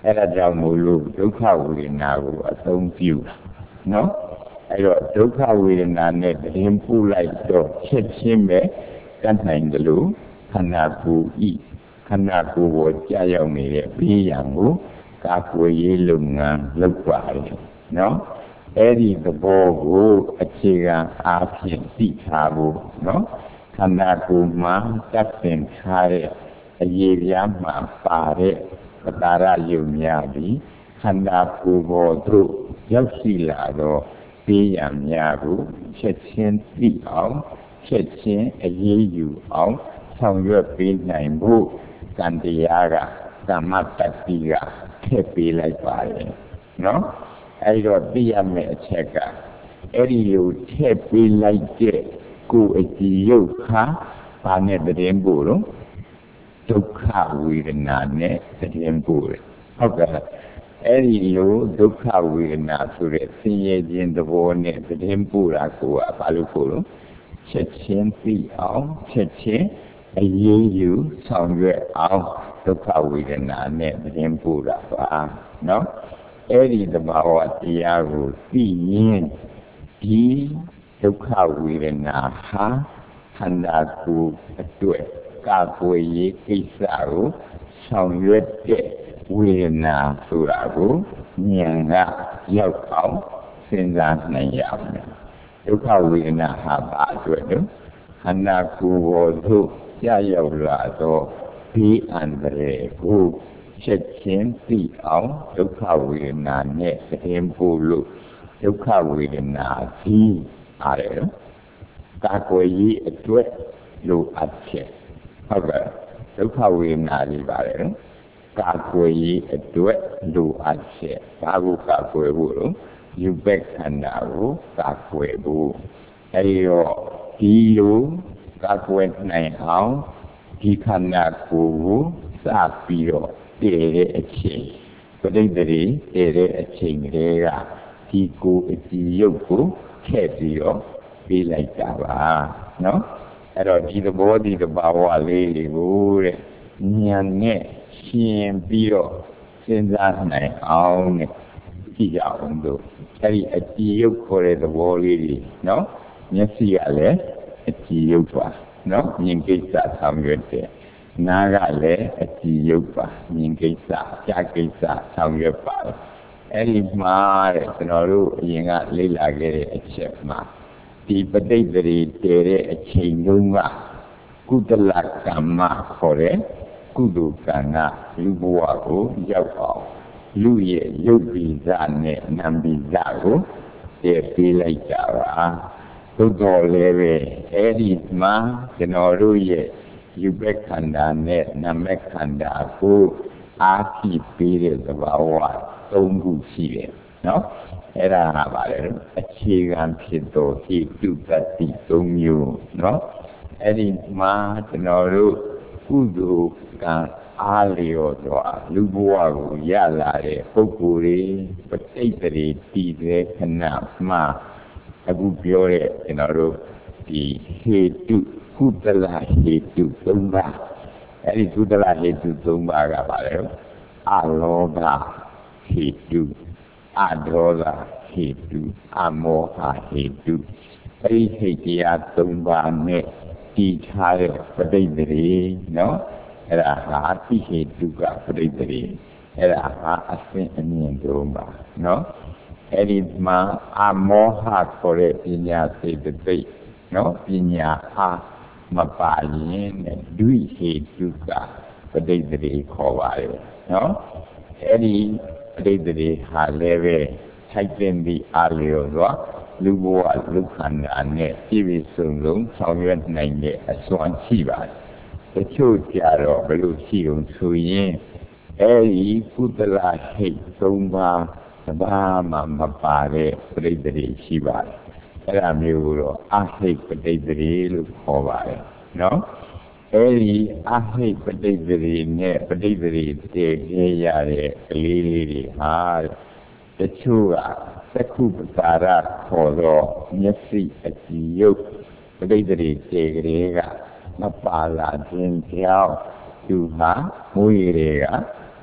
[SPEAKER 1] အဲ့ဒါကြောင့်မို့လို့ဒုက္ခဝေဒနာကိုအသုံးပြုတာနော်အဲ့တော့ဒုက္ခဝေဒနာနဲ့တရင်ပူလိုက်တော့ချက်ချင်းပဲတတ်နိုင်တယ်လို့ခန္ဓာကိုယ်ဤခန္ဓာကိုယ်ပေါ်ကြာရောက်နေတဲ့ဘေးရန်ကိုကာကွယ်ရေးလုပ်ငန်းလုပ်ပါတယ်နော်အဲ့ဒီသဘောကိုအခြေခံအားဖြင့်သိထားဖို့နော်ခန္ဓာကိုယ်မှာတက်ပင်ထားတဲ့အရေးပြားမှာပါတဲ့ပတာရယုံများပြီးခန္ဓာကိုယ်ပေါ်သို့ရောက်ရှိလာတော့ဘေးရန်များကိုချက်ချင်းသိအောင်ချက်ချင်းအရေးယူအောင်ဆောင်ရွက်ပေးနိုင်ဖို့ကံတရားကကမ္မတတ္တိကထည့်ပေးလိုက်ပါတယ်နော်အဲ့တော့သိရမယ့်အချက်ကအဲ့ဒီလိုထည့်ပေးလိုက်တဲ့ကိုယ်အကြည်ယုတ်ခါဘာနဲ့တည်ဖို့တော့ဒုက္ခဝေဒနာနဲ့တည်ဖို့ဟုတ်ကဲ့အဲ့ဒီလိုဒုက္ခဝေဒနာဆိုတဲ့ဆင်းရဲခြင်းသဘောနဲ့တည်ဖို့တာကိုဘာလို့ဖို့လို့ချက်ချင်းသိအောင်ချက်ချင်းအရေးယူဆောင်ရွက်အောင်ဒုက္ခဝေဒနာနဲ့တည်ဖို့တာပါနော်အဲ့ဒီသဘာဝတရားကိုသိရင်ဒီဒုက္ခဝေဒနာဟာခန္ဓာကိုယ်အတွက်ကာကွယ်ရေးကိစ္စကိုဆောင်ရွက်တဲ့ဝေဒနာဆိုတာကိုဉာဏ်ကရောက်အောင်စဉ်းစားနိုင်ရမယ်ဒုက္ခဝေဒနာဟာဘာအတွက်လဲခန္ဓာကိုယ်ပေါ်သို့ကြာရောက်လာတော့ဘေးအန္တရာယ်ကိုချက်ချင်းသိအောင်ဒုက္ခဝေဒနာနဲ့သင်ဖို့လို့ဒုက္ခဝေဒနာကြီးအားရကာကွယ်ရေးအတွက်လိုအပ်ချက်ဟုတ်ကဲ့ဒုက္ခဝေဒနာကြီးပါတယ်ကာကွယ်ရေးအတွက်လိုအပ်ချက်ဘာကိုကာကွယ်ဖို့လို့ယူဘက်ခန္ဓာကိုကာကွယ်ဖို့အဲဒီတော့ဒီလိုကာကွယ်နိုင်အောင်ဒီခန္ဓာကိုယ်ကိုစပြီးတော့တည်တဲ့အချိန်ပဋိသန္ဓေတည်တဲ့အချိန်ကလေးကဒီကိုယ်အကြည်ရုပ်ကိုထည့်ပြီးတော့ပေးလိုက်တာပါနော်အဲ့တော့ဒီသဘောဒီသဘာဝလေးတွေကိုတဲ့ဉာဏ်နဲ့ရှင်းပြီးတော့စဉ်းစားနိုင်အောင်နဲ့ကြည့်ကြအောင်တို့အဲ့ဒီအကြည်ရုပ်ခေါ်တဲ့သဘောလေးတွေနော်မျက်စိကလည်းအကြည်ရုပ်ပါနော်မြင်ကိစ္စဆောင်ရွက်တဲ့နားကလည်းအကြည်ရုပ်ပါမြင်ကိစ္စကြားကိစ္စဆောင်ရွက်ပါတယ်အဲ့ဒီမှာတဲ့ကျွန်တော်တို့အရင်ကလေ့လာခဲ့တဲ့အချက်မှာဒီပဋိသန္ဓေတည်တဲ့အချိန်တုန်းကကုသလကမ္မခေါ်တဲ့ကုသိုလ်ကံကလူဘဝကိုရောက်အောင်လူရဲ့ရုပ်ပိစနဲ့နာမ်ပိစကိုတည်ပေးလိုက်ကြပါသို့တော်လည်းပဲအဲ့ဒီမှာကျွန်တော်တို့ရဲ့ယူဘက်ခန္ဓာနဲ့နာမခန္ဓာကိုအားဖြည့်ပေးတဲ့သဘာဝ၃ခုရှိတယ်နော်အဲ့ဒါဟာပါလေအခြေခံဖြစ်သောဟိတုတ္တိ၃မျိုးနော်အဲ့ဒီမှာကျွန်တော်တို့ကုသိုလ်ကံအားလျော်စွာလူဘဝကိုရလာတဲ့ပုဂ္ဂိုလ်တွေပဋိသန္ဓေတည်တဲ့ခဏမှာအခုပြောတဲ့ကျွန်တော်တို့ဒီဟေတုကုသလဟေတု၃ပါးအဲ့ဒီကုသလဟေတု၃ပါးကပါလေအလောဘဟေတုအဒေါသဟေတုအမောဟဟေတုအဲ့ဒီဟေတရား၃ပါးနဲ့တည်ထားတဲ့ပဋိသန္ဓေနော်အဲ့ဒါဟာတိဟေတုကပဋိသန္ဓေအဲ့ဒါဟာအစဉ်အမြင့်ဆုံးပါနော်အဲ့ဒီမှာအမောဟခေါ်တဲ့ပညာစေတသိက်နော်ပညာအားမပါရင်နဲ့ဒွိဟေတုကပဋိသန္ဓေခေါ်ပါတယ်နော်အဲ့ဒီပဋိသန္ဓေဟာလည်းပဲထိုက်တဲ့ဒီအားလျော်စွာလူဘဝလူခန္ဓာနဲ့ပြည့်ပြည့်စုံစုံဆောင်ရွက်နိုင်တဲ့အစွမ်းရှိပါတယ်တချို့ကြတော့ဘယ်လိုရှိအောင်ဆိုရင်အဲဒီကုသလဟိတ်၃ပါးတပါးမှမပါတဲ့ပဋိသန္ဓေရှိပါတယ်အဲ့ဒါမျိုးတော့အဟိတ်ပဋိသန္ဓေလို့ခေါ်ပါတယ်နော်အဲဒီအဟိတ်ပဋိသန္ဓေနဲ့ပဋိသန္ဓေတည်ခဲ့ရတဲ့ကလေးလေးတွေဟာတချို့ကသက္ခုပတာရခေါ်တော့မျက်စိအကြည်ရုပ်ပဋိသန္ဓေတည်ကလေးကမပါလာခြင်းကြောင့်သူဟာမွေးတွေက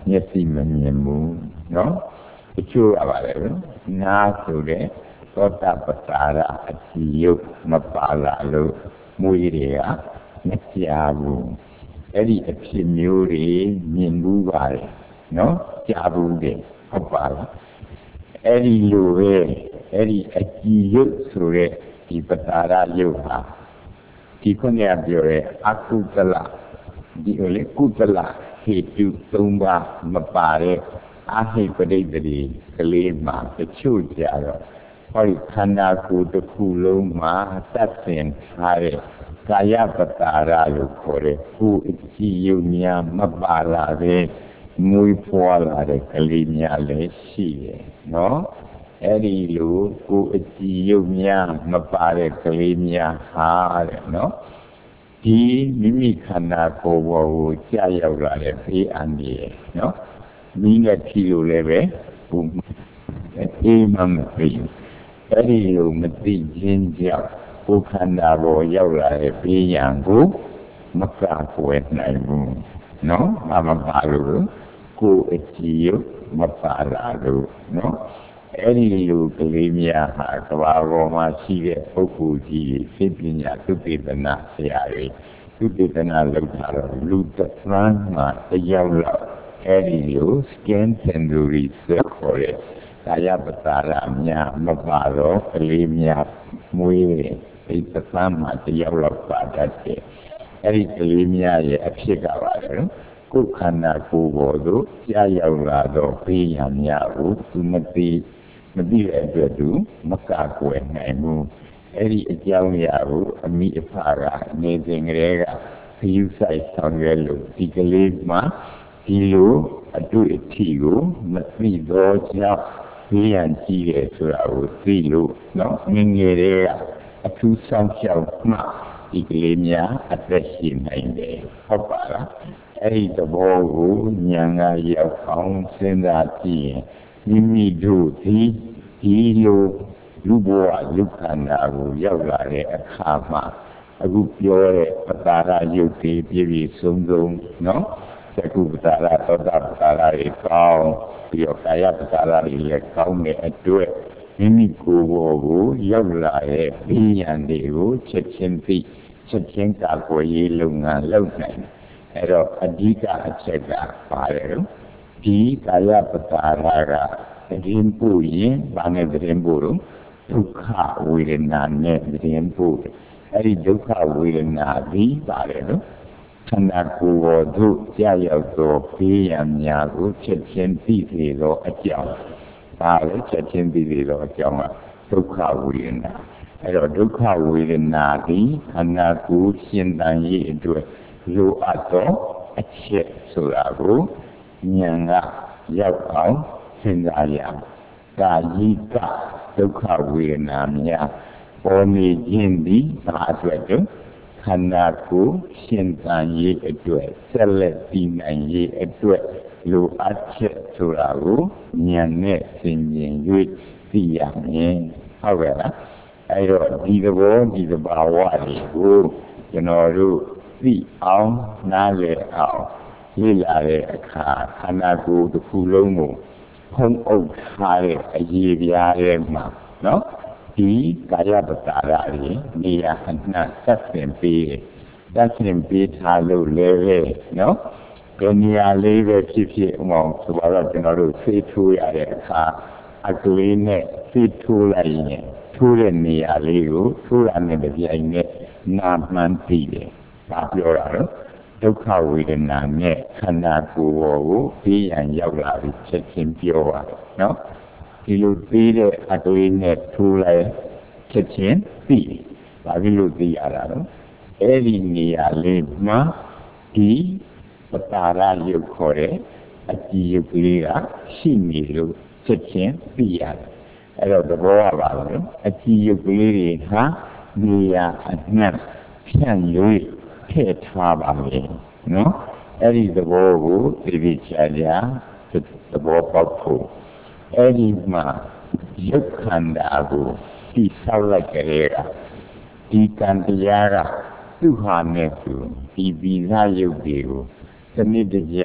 [SPEAKER 1] မျက်စိမမြင်ဘူးနော်တချို့ရပါတယ်နားဆိုတဲ့သောတာပတ္တာရအကြည်ယုတ်မပါလာလို့မွေးတွေကမကြားဘူးအဲ့ဒီအဖြစ်မျိုးတွေမြင်ဘူးပါတယ်နော်ကြားဘူးတယ်ဟုတ်ပါလားအဲ့ဒီလိုပဲအဲ့ဒီအကြည်ယုတ်ဆိုတဲ့ဒီပတ္တာရယုတ်ဟာဒီခုနကပြောတဲ့အကုသလဒီလေကုသလဟေတု၃ပါးမပါတဲ့အဟိပရိတ္တိကလေးမှာတချို့ကြတော့ဟောဒီခန္ဓာကိုယ်တစ်ခုလုံးမှာသတ်ဆင်ထားတဲ့ကာယပတ္တာရလို့ခေါ်တဲ့ကိုယ်အကြည်ယုတ်များမပါလာတဲ့မွေးဖွားလာတဲ့ကလေးများလည်းရှိတယ်နော်အဲ့ဒီလိုကိုယ်အကြည်ယုတ်များမပါတဲ့ကလေးများဟာတဲ့နော်ဒီမိမိခန္ဓာကိုယ်ပေါ်ကိုကြာရောက်လာတဲ့ဖေးအန်ဒီရဲ့နော်မိနဲ့ထီလို့လည်းပဲဘုံအေးမှမသိအဲ့ဒီလိုမသိခြင်းကြောင့်ကိုယ်ခန္ဓာပေါ်ရောက်လာတဲ့ဖေးရန်ကိုမကကွယ်နိုင်ဘူးနော်မပါလို့ကိုယ်အကြည်ယုတ်မပါလာလို့နော်အဲ့ဒီလိုကလေးများဟာကဘာပေါ်မှာရှိတဲ့ပုဂ္ဂိုလ်ကြီးတွေသိပညာသုတေသနဆရာတွေသုတေသနလုပ်တာတော့လူတစ်သန်းမှာတယောက်လောက်အဲ့ဒီလို scan theory ဆိုခေါ်တဲ့ကာယပတ္တာရများမပါတော့ကလေးများမွေးတယ်ဒီတစ်သန်းမှာတယောက်လောက်ပါတတ်တယ်အဲ့ဒီကလေးများရဲ့အဖြစ်ကပါလေကိုယ်ခန္ဓာကိုယ်ပေါ်သို့ကြာရောက်လာတော့ဘေးရန်များကိုသူမသိတဲ့အတွက်သူမကကွယ်နိုင်ဘူးအဲ့ဒီအကြောင်းအရာကိုအမိအဖကနေစဉ်ကလေးကခယူဆိုင်ဆောင်ရွက်လို့ဒီကလေးမှာဒီလိုအတွေ့အထိကိုမသိတော့ကြောင့်ဘေးရန်ကြီးတယ်ဆိုတာကိုသိလို့နော်ငယ်ငယ်လေးကအထူးဆောင်ရှောက်မှဒီကလေးများအသက်ရှင်နိုင်တယ်ဟုတ်ပါလားအဲ့ဒီသဘောကိုဉာဏ်ကရောက်အောင်စဉ်းစားကြည့်ရင်မိမိတို့ဒီလိုလူဘဝလူခန္ဓာကိုရောက်လာတဲ့အခါမှာအခုပြောတဲ့ပတ္တာရယုတ်တွေပြည့်ပြည့်စုံစုံနော်သကုပ္ပတာရသောတာပတ္တာရတွေကောင်းပြီးတော့ကာယပတ္တာရတွေလည်းကောင်းတဲ့အတွက်မိမိကိုယ်ပေါ်ကိုရောက်လာတဲ့ဘိညာဉ်တွေကိုချက်ချင်းသိချက်ချင်းကာကွယ်ရေးလုပ်ငန်းလုပ်နိုင်အဲ့တော့အဓိကအချက်ကပါတယ်ဒီကာယပတ္တာရကသတင်းပို့ရင်ဘာနဲ့သတင်းပို့တော့ဒုက္ခဝေဒနာနဲ့သတင်းပို့အဲ့ဒီဒုက္ခဝေဒနာပြီးပါတယ်နော်ခန္ဓာကိုယ်ပေါ်သို့ကြာရောက်သောဘေးရန်များကိုချက်ချင်းသိစေသောအကြောင်းဒါလည်းချက်ချင်းသိစေသောအကြောင်းကဒုက္ခဝေဒနာအဲ့တော့ဒုက္ခဝေဒနာသည်ခန္ဓာကိုယ်ရှင်သန်ရေးအတွက်လိုအပ်သောအချက်ဆိုတာကိုဉာဏ်ကရောက်အောင်စဉ်းစားရအောင်ကာယိကဒုက္ခဝေဒနာများပေါ်နေခြင်းသည်ဘာအတွက်လဲခန္ဓာကိုယ်ရှင်သန်ရေးအတွက်ဆက်လက်တည်နိုင်ရေးအတွက်လိုအပ်ချက်ဆိုတာကိုဉာဏ်နဲ့သင်မြင်၍သိရမယ်ဟုတ်ကဲ့လားအဲ့တော့ဒီသဘောဒီသဘာဝတွေကိုကျွန်တော်တို့သိအောင်နားလည်အောင်လေ့လာတဲ့အခါခန္ဓာကိုယ်တစ်ခုလုံးကိုဖုံးအုပ်ထားတဲ့အရေးပြားထဲမှာနော်ဒီကာယပတ္တာရတွေနေရာအနှံ့သက်ဆင်ပေးထားလို့လည်းပဲနော်ဘယ်နေရာလေးပဲဖြစ်ဖြစ်ဥပမာဆိုတော့ကျွန်တော်တို့ဆေးထိုးရတဲ့အခါအကလေးနဲ့ဆေးထိုးလိုက်ရင်ထိုးတဲ့နေရာလေးကိုထိုးရတဲ့ကြိုင်နဲ့နာမှန်းသိတယ်။ဒါပြောတာနော်ဒုက္ခဝေဒနာနဲ့ခန္ဓာကိုယ်ပေါ်ကိုသိရန်ရောက်လာပြီးချက်ချင်းပြောရတယ်နော်ဒီလိုသိတဲ့အကလေးနဲ့ထိုးလိုက်ချက်ချင်းသိဘာဖြစ်လို့သိရတာလဲအဲ့ဒီနေရာလေးမှာဒီပတ္တာရယုတ်ခေါ်တဲ့အကြည်ယုတ်ကလေးကရှိနေလို့ချက်ချင်းသိရတယ်အဲ့တော့သဘောကပါလို့အကြည်ယုတ်ကလေးတွေဟာနေရာအနှံ့ဖြန့်၍ထည့်ထားပါမယ်နော်အဲ့ဒီသဘောကိုသိပြီးချာချာသဘောပေါက်ဖို့အဲ့ဒီမှာယုတ်ခန္ဓာကိုသိဆောက်လိုက်ကြတဲ့ကဒီကံတရားကသူ့ဟာနဲ့သူဒီဗီဇယုတ်တွေကိုစနစ်တကျ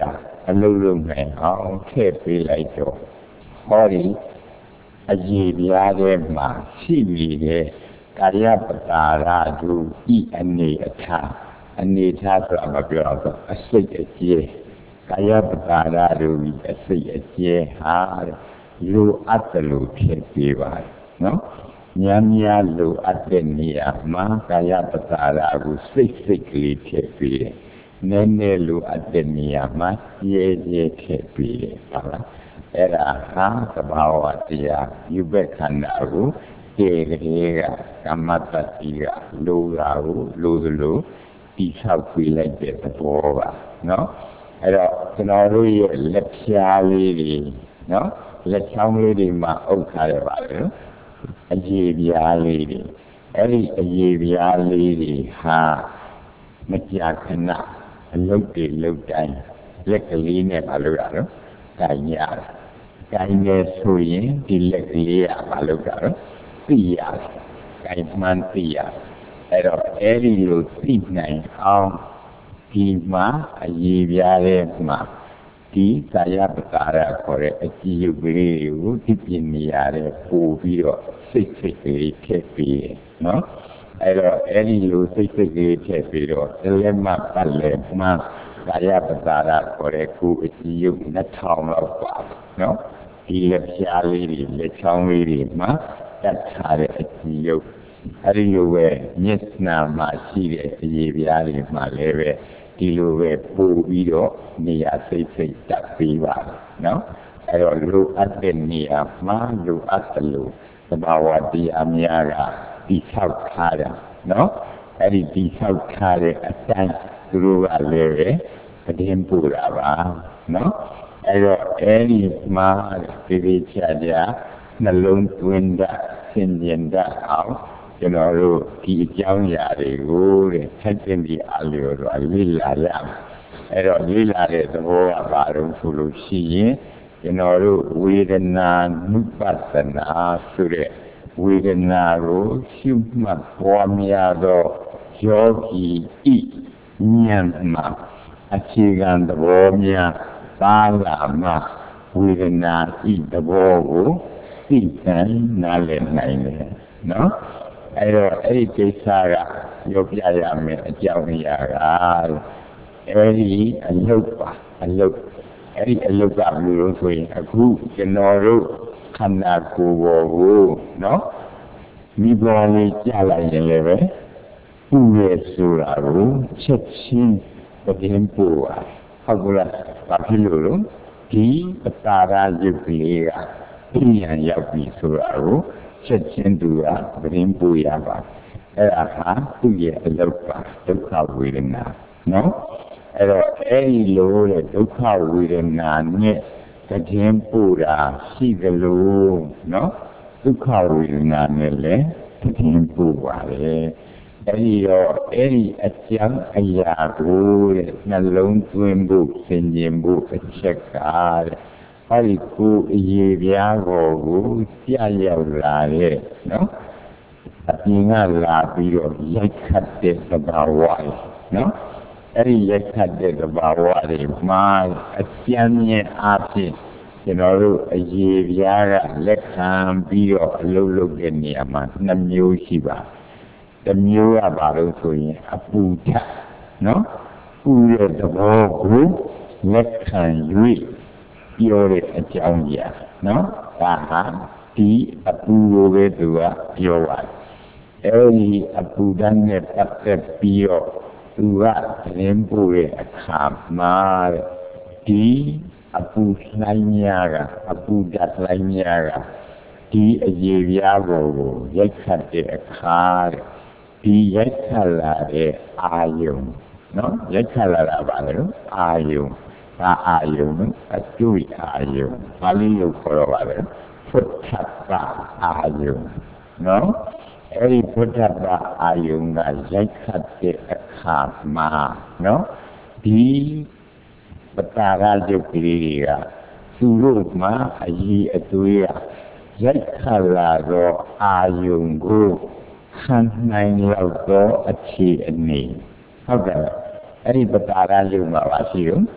[SPEAKER 1] အလုံးလုံးနိုင်အောင်ထည့်ပေးလိုက်တော့ဟောဒီအရေးပြားတဲ့မှာရှိနေတဲ့ကာယပတာရတို့ဤအနေအထားဆိုတာမပြောတော့အစိတ်အကျဲကာယပတာရတို့ဤအစိတ်အကျဲဟာလိုအပ်တယ်လို့ထည့်ပေးပါတယ်နော်များလိုအပ်တဲ့နေရာမှာကာယပတာရကိုစိတ်ကလေးထည့်ပေးတယ်နည်းနည်းလိုအပ်တဲ့နေရာမှာရဲထည့်ပေးတယ်ဟုတ်လားအဲ့ဒါဟာသဘာဝတရားယူဘက်ခန္ဓာကိုတည်ကလေးကကမ္မတတိကလိုတာကိုလိုသလိုတိဆောက်ပေးလိုက်တဲ့သဘောပါနော်အဲ့တော့ကျွန်တော်တို့ရဲ့လက်ဖြားလေးတွေနော်လက်ချောင်းလေးတွေမှာအုပ်ထားရပါလေအရေးပြားလေးတွေအဲ့ဒီအရေးပြားလေးတွေဟာမကြာခဏအလုပ်တွေလုပ်တိုင်းလက်ကလေးနဲ့မလုပ်ရတော့ကိုင်ရတယ်ကိုင်နေဆိုရင်ဒီလက်ကလေးကမလုပ်ရတော့သိရတယ်ကိုင်မှန်းသိရအဲ့တော့အဲ့ဒီလိုသိနိုင်အောင်ဒီမှာအရေးပြားတဲ့မှာဒီကာယပတာရခေါ်တဲ့အကြည့်ရုပ်ကလေးကိုဒီပြနေရတဲ့ပို့ပြီးတော့စိတ်ကလေးထည့်ပြီးနော်အဲ့တော့အဲ့ဒီလိုစိတ်ကလေးထည့်ပြီးတော့တလက်မှပတ်လဲမှကာယပတာရခေါ်တဲ့ကိုအကြည့်ရုပ်2000လောက်ပါနော်ဒီလက်ဖြားလေးတွေလက်ချောင်းလေးတွေမှာတတ်ထားတဲ့အကြည့်ရုပ်အဲ့ဒီလိုပဲမျက်နှာမှာရှိတဲ့အရေးပြားတွေမှာလည်းပဲဒီလိုပဲပို့ပြီးတော့နေရာစိတ်တက်ပြီးပါနော်အဲ့တော့လိုအပ်တဲ့နေရာမှာလိုအပ်တယ်လို့သဘာဝတရားများကတိဆောက်ထားတာနော်အဲ့ဒီတိဆောက်ထားတဲ့အတိုင်းသူတို့ကလည်းပဲသတင်းပို့တာပါနော်အဲ့တော့အဲ့ဒီမှာဒီချာချာနှလုံးသွင်းတတ်ဆင်ခြင်တတ်အောင်ကျွန်တော်တို့ဒီအကြောင်းအရာတွေကိုတဲ့ဆက်တင်ပြီးအလျော်တော့လေ့လာရမယ်အဲ့တော့လေ့လာတဲ့သဘောကဘာလို့ဆိုလို့ရှိရင်ကျွန်တော်တို့ဝေဒနာနုပဿနာဆိုတဲ့ဝေဒနာကိုရှုမှတ်ပွားများသောယောဂီဤဉာဏ်မှာအခြေခံသဘောများပါလာမှဝေဒနာဤသဘောကိုသိနိုင်နားလည်နိုင်တယ်နော်အဲ့တော့အဲ့ဒီကိစ္စကပြောပြရမယ်အကြောင်းအရာကအဲ့ဒီအလုပ်ပါအလုပ်အဲ့ဒီအလုပ်ကဘယ်လိုဆိုရင်အခုကျွန်တော်တို့ခန္ဓာကိုယ်ပေါ်ကိုနော်မိဘလေးကြားလိုက်ရင်လည်းပဲပူရဲဆိုတာကိုချက်ချင်းသတင်းပို့ပါဟုတ်ကလားဘာဖြစ်လို့လဲဒီပတာရရုပ်ကလေးကပြညာရောက်ပြီဆိုတာကိုချက်ချင်းသူကသတင်းပို့ရပါအဲ့ဒါဟာသူ့ရဲ့အလုပ်ပါဒုက္ခဝေဒနာနော်အဲ့တော့အဲ့ဒီလိုတဲ့ဒုက္ခဝေဒနာနဲ့သတင်းပို့တာရှိသလိုနော်ဒုက္ခဝေဒနာနဲ့လည်းသတင်းပို့ပါလေအဲ့ဒီတော့အဲ့ဒီအကြောင်းအရာကိုတဲ့နှလုံးသွင်းဖို့ဆင်ခြင်ဖို့အချက်ကတဲ့အဲ့ဒီကိုအရေးပြားကိုကြာရောက်လာတဲ့နော်အပြင်ကလာပြီးတော့ရိုက်ခတ်တဲ့သဘာဝနော်အဲ့ဒီရိုက်ခတ်တဲ့သဘာဝတွေမှာအကျဉ်းချင်းအားဖြင့်ကျွန်တော်တို့အရေးပြားကလက်ခံပြီးတော့အလုပ်လုပ်တဲ့နေရာမှာ2မျိုးရှိပါတစ်မျိုးကဘာလို့ဆိုရင်အပူဓာတ်နော်ပူတဲ့သဘောကိုလက်ခံ၍ပြောတဲ့အကြောင်းကြီးနော်ဒါဟာဒီအပူကိုပဲသူကပြောပါတယ်အဲဒီအပူဓာတ်နဲ့ပတ်သက်ပြီးတော့သူကသတင်းပို့တဲ့အခါမှာဒီအပူလှိုင်းများကအပူဓာတ်လှိုင်းများကဒီအရေးပြားပေါ်ကိုရိုက်ခတ်တဲ့အခါဒီရိုက်ခတ်လာတဲ့အာယုံနော်ရိုက်ခတ်လာတာပါလေအာယုံဒါအာယုံအတွေ့အာယုံပါဠိလိုခေါ်တော့ပါလေဖွတ်ထပ်ပါအာယုံနော်အဲ့ဒီဖွတ်ထပ်ပါအာယုံကရိုက်ခတ်တဲ့အခါမှာနော်ဒီပတာရရုပ်ကလေးတွေကသူတို့မှာအည်အသွေးကရိုက်ခတ်လာတော့အာယုံကိုခံနိုင်လောက်တော့အခြေအနေဟုတ်ကဲ့အဲ့ဒီပတာရရုပ်မှာပါရှိရော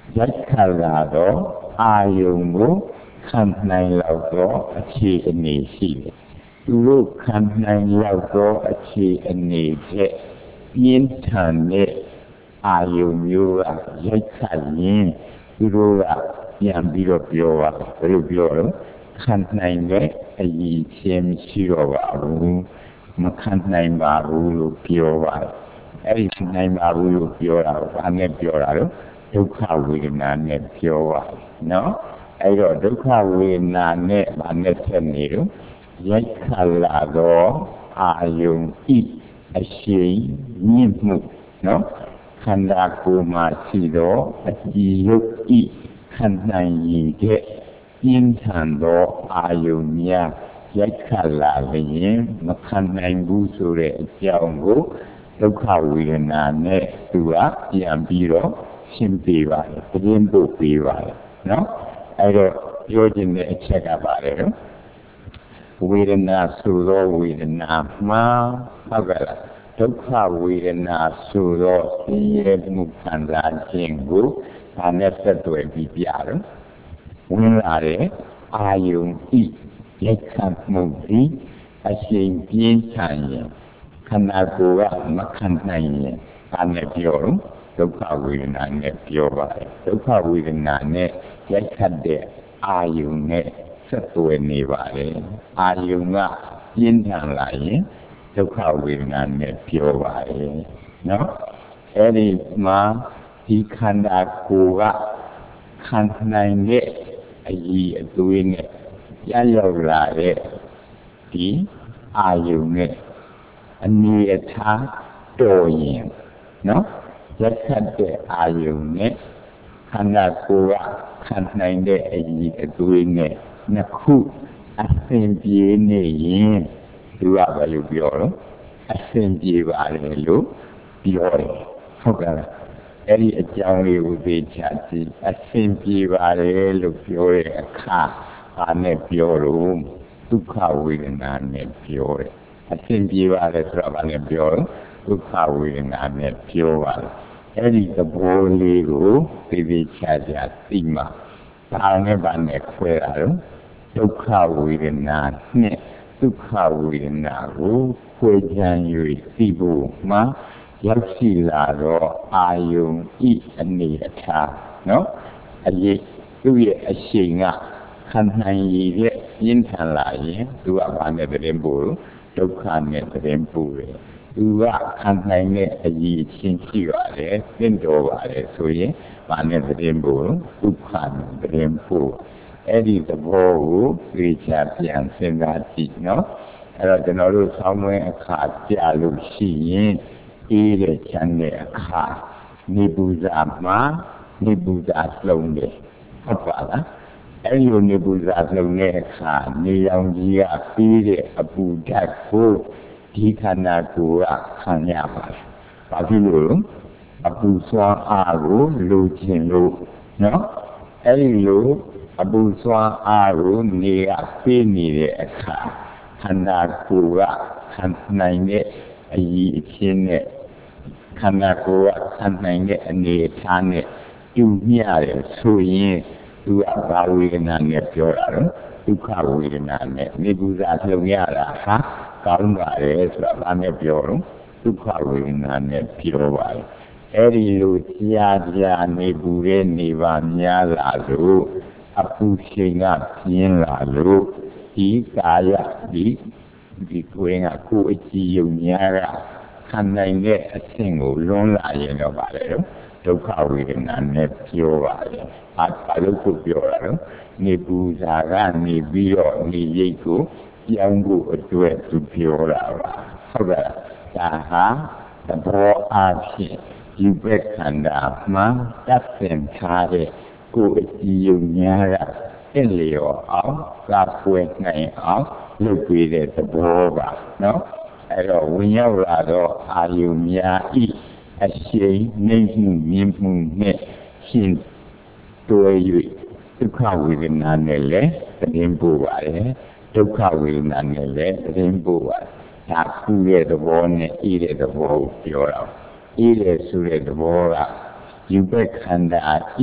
[SPEAKER 1] ရိုက်ခတ်လာတော့အာယုံကိုခံနိုင်လောက်သောအခြေအနေရှိတယ်။သူတို့ခံနိုင်လောက်သောအခြေအနေချက်ပြင်းထန်တဲ့အာယုံမျိုးကရိုက်ခတ်ရင်သူတို့ကပြန်ပြီးတော့ပြောပါဘယ်လိုပြောတော့ခံနိုင်တဲ့အရေးချင်းမရှိတော့ပါဘူးမခံနိုင်ပါဘူးလို့ပြောပါတယ်အဲ့ဒီနိုင်ပါဘူးလို့ပြောတာကိုဘာနဲ့ပြောတာလဲဒုက္ခဝေဒနာနဲ့ပြောပါတယ်နော်အဲ့တော့ဒုက္ခဝေဒနာနဲ့ဘာနဲ့ဆက်နေတော့ရိုက်ခတ်လာတော့အာယုံဤအရှိန်မြင့်မှုနော်ခန္ဓာကိုယ်မှာရှိတော့အကြည်ယုတ်ဤခံနိုင်ရည်တဲ့ပြင်းထန်သောအာယုံများရိုက်ခတ်လာရင်မခံနိုင်ဘူးဆိုတဲ့အကြောင်းကိုဒုက္ခဝေဒနာနဲ့သူကပြန်ပြီးတော့ရှင်းပြပါတယ်သတင်းပို့ပေးပါတယ်နော်အဲ့တော့ပြောခြင်းတဲ့အချက်ကပါတယ်ဝေဒနာဆိုသောဝေဒနာမှာဟုတ်ကဲ့လားဒုက္ခဝေဒနာဆိုသောဆင်းရဲမှုခံစားခြင်းကိုဒါနဲ့ဆက်သွယ်ပြီးပြတော့ဝင်လာတဲ့အာယုံဤရိုက်ခတ်မှုဒီအရှိန်ပြင်းထန်ရင်ခန္ဓာကိုယ်ကမခံနိုင်ရင်ဒါနဲ့ပြောတော့ဒုက္ခဝေဒနာနဲ့ပြောပါတယ်ဒုက္ခဝေဒနာနဲ့ရိုက်ခတ်တဲ့အာယုံနဲ့ဆက်သွယ်နေပါတယ်အာယုံကပြင်းထန်လာရင်ဒုက္ခဝေဒနာနဲ့ပြောပါတယ်နော်အဲ့ဒီမှာဒီခန္ဓာကိုယ်ကခံနိုင်တဲ့အည်အသွေးနဲ့ရောက်လာတဲ့ဒီအာယုံနဲ့အနေအထားတော်ရင်နော်ရက်ခတ်တဲ့အာယုံနဲ့ခန္ဓာကိုယ်ကခံနိုင်တဲ့အည်အသွေးနဲ့နှစ်ခုအဆင်ပြေနေရင်သူကဘယ်လိုပြောတော့အဆင်ပြေပါတယ်လို့ပြောတယ်ဟုတ်ကဲ့အဲ့ဒီအကြောင်းလေးကိုသိချာကြည့်အဆင်ပြေပါတယ်လို့ပြောတဲ့အခါဘာနဲ့ပြောလို့ဒုက္ခဝေဒနာနဲ့ပြောတယ်အဆင်ပြေပါတယ်ဆိုတော့ဘာနဲ့ပြောလို့ဒုက္ခဝေဒနာနဲ့ပြောပါတယ်အဲ့ဒီသဘောလေးကိုသိချာကြသိမှာဘာနဲ့ဘာနဲ့ခွဲတာလို့ဒုက္ခဝေဒနာနဲ့ဒုက္ခဝေဒနာကိုခွဲခြား၍သိဖို့မှာရောက်ရှိလာတော့အာယုံဤအနေအထားနော်အရေးသူ့ရဲ့အရှိန်ကခံနိုင်ရည်ရဲ့ပြင်းထန်လာရင်သူကဘာနဲ့တည်းပို့ဒုက္ခနဲ့တည်းပို့တယ်သူကခံနိုင်တဲ့အရေးအချင်းရှိပါတယ်သင်တော်ပါတယ်ဆိုရင်ဘာနဲ့တည်းပို့ဒုက္ခနဲ့တည်းပို့အဲ့ဒီသဘောကိုသိချာပြန်စဉ်းစားကြည့်နော်အဲ့တော့ကျွန်တော်တို့ဆောင်းမွေးအခါပြလို့ရှိရင်အေးတဲ့ချမ်းတဲ့အခါနေပူဇာမှာနေပူဇာလုံးတယ်ဟုတ်ပါလားအဲ့ဒီနေပူဇာလုံးတဲ့အခါနေရောင်ကြီးကပြီးတဲ့အပူဓာတ်ကိုဒီခန္ဓာကိုယ်ကခံရပါတယ်ဘာဖြစ်လို့လဲအပူစွမ်းအားကိုလိုချင်လို့နော်အဲ့ဒီလိုအပူစွမ်းအားကိုနေကပေးနေတဲ့အခါခန္ဓာကိုယ်ကခံနိုင်တဲ့အည်အချင်းနဲ့ခန္ဓာကိုယ်ကခံနိုင်တဲ့အနေအထားနဲ့တူမျှတယ်ဆိုရင်သူကဘာဝေဒနာနဲ့ပြောတာလဲဒုက္ခဝေဒနာနဲ့နေပူဇာလုံရတာဟာကောင်းပါတယ်ဆိုတော့ဘာနဲ့ပြောတော့ဒုက္ခဝေဒနာနဲ့ပြောပါတယ်အဲ့ဒီလိုကြားနေပူတဲ့နေပါများလာလို့အပူရှိန်ကပြင်းလာလို့ဒီကာယဒီကိုယ်ကကိုယ်အကြည့်ယုံများကခံနိုင်တဲ့အဆင့်ကိုလွန်လာရင်တော့ပါလေဒုက္ခဝေဒနာနဲ့ပြောပါလေဘာလို့ကိုပြောတာလဲနေပူဇာကနေပြီးတော့နေရိတ်ကိုပြောင်းဖို့အတွက်သူပြောတာပါဟုတ်ကဲ့ဒါဟာသဘောအားဖြင့်ဒီဘက်ခန္ဓာမှာတပ်ဆင်ထားတဲ့ကိုယ်အကြည့်ယုံများကအလျော်အောင်သာပွင့်နိုင်အောင်လုပ်ပေးတဲ့သဘောပါနော်အဲ့တော့ဝင်ရောက်လာတော့အာယုများဤအရှိန်နှိမ့်မှုမြင့်မှုနဲ့ရှင်းတွဲ၍ဒုက္ခဝေဒနာနဲ့လည်းသတင်းပို့ပါတယ်ဒုက္ခဝေဒနာနဲ့လည်းသတင်းပို့ပါတယ်ဒါကုရဲ့သဘောနဲ့ဤတဲ့သဘောကိုပြောတာဤတဲ့ဆိုတဲ့သဘောကယူဘက်ခန္ဓာဤ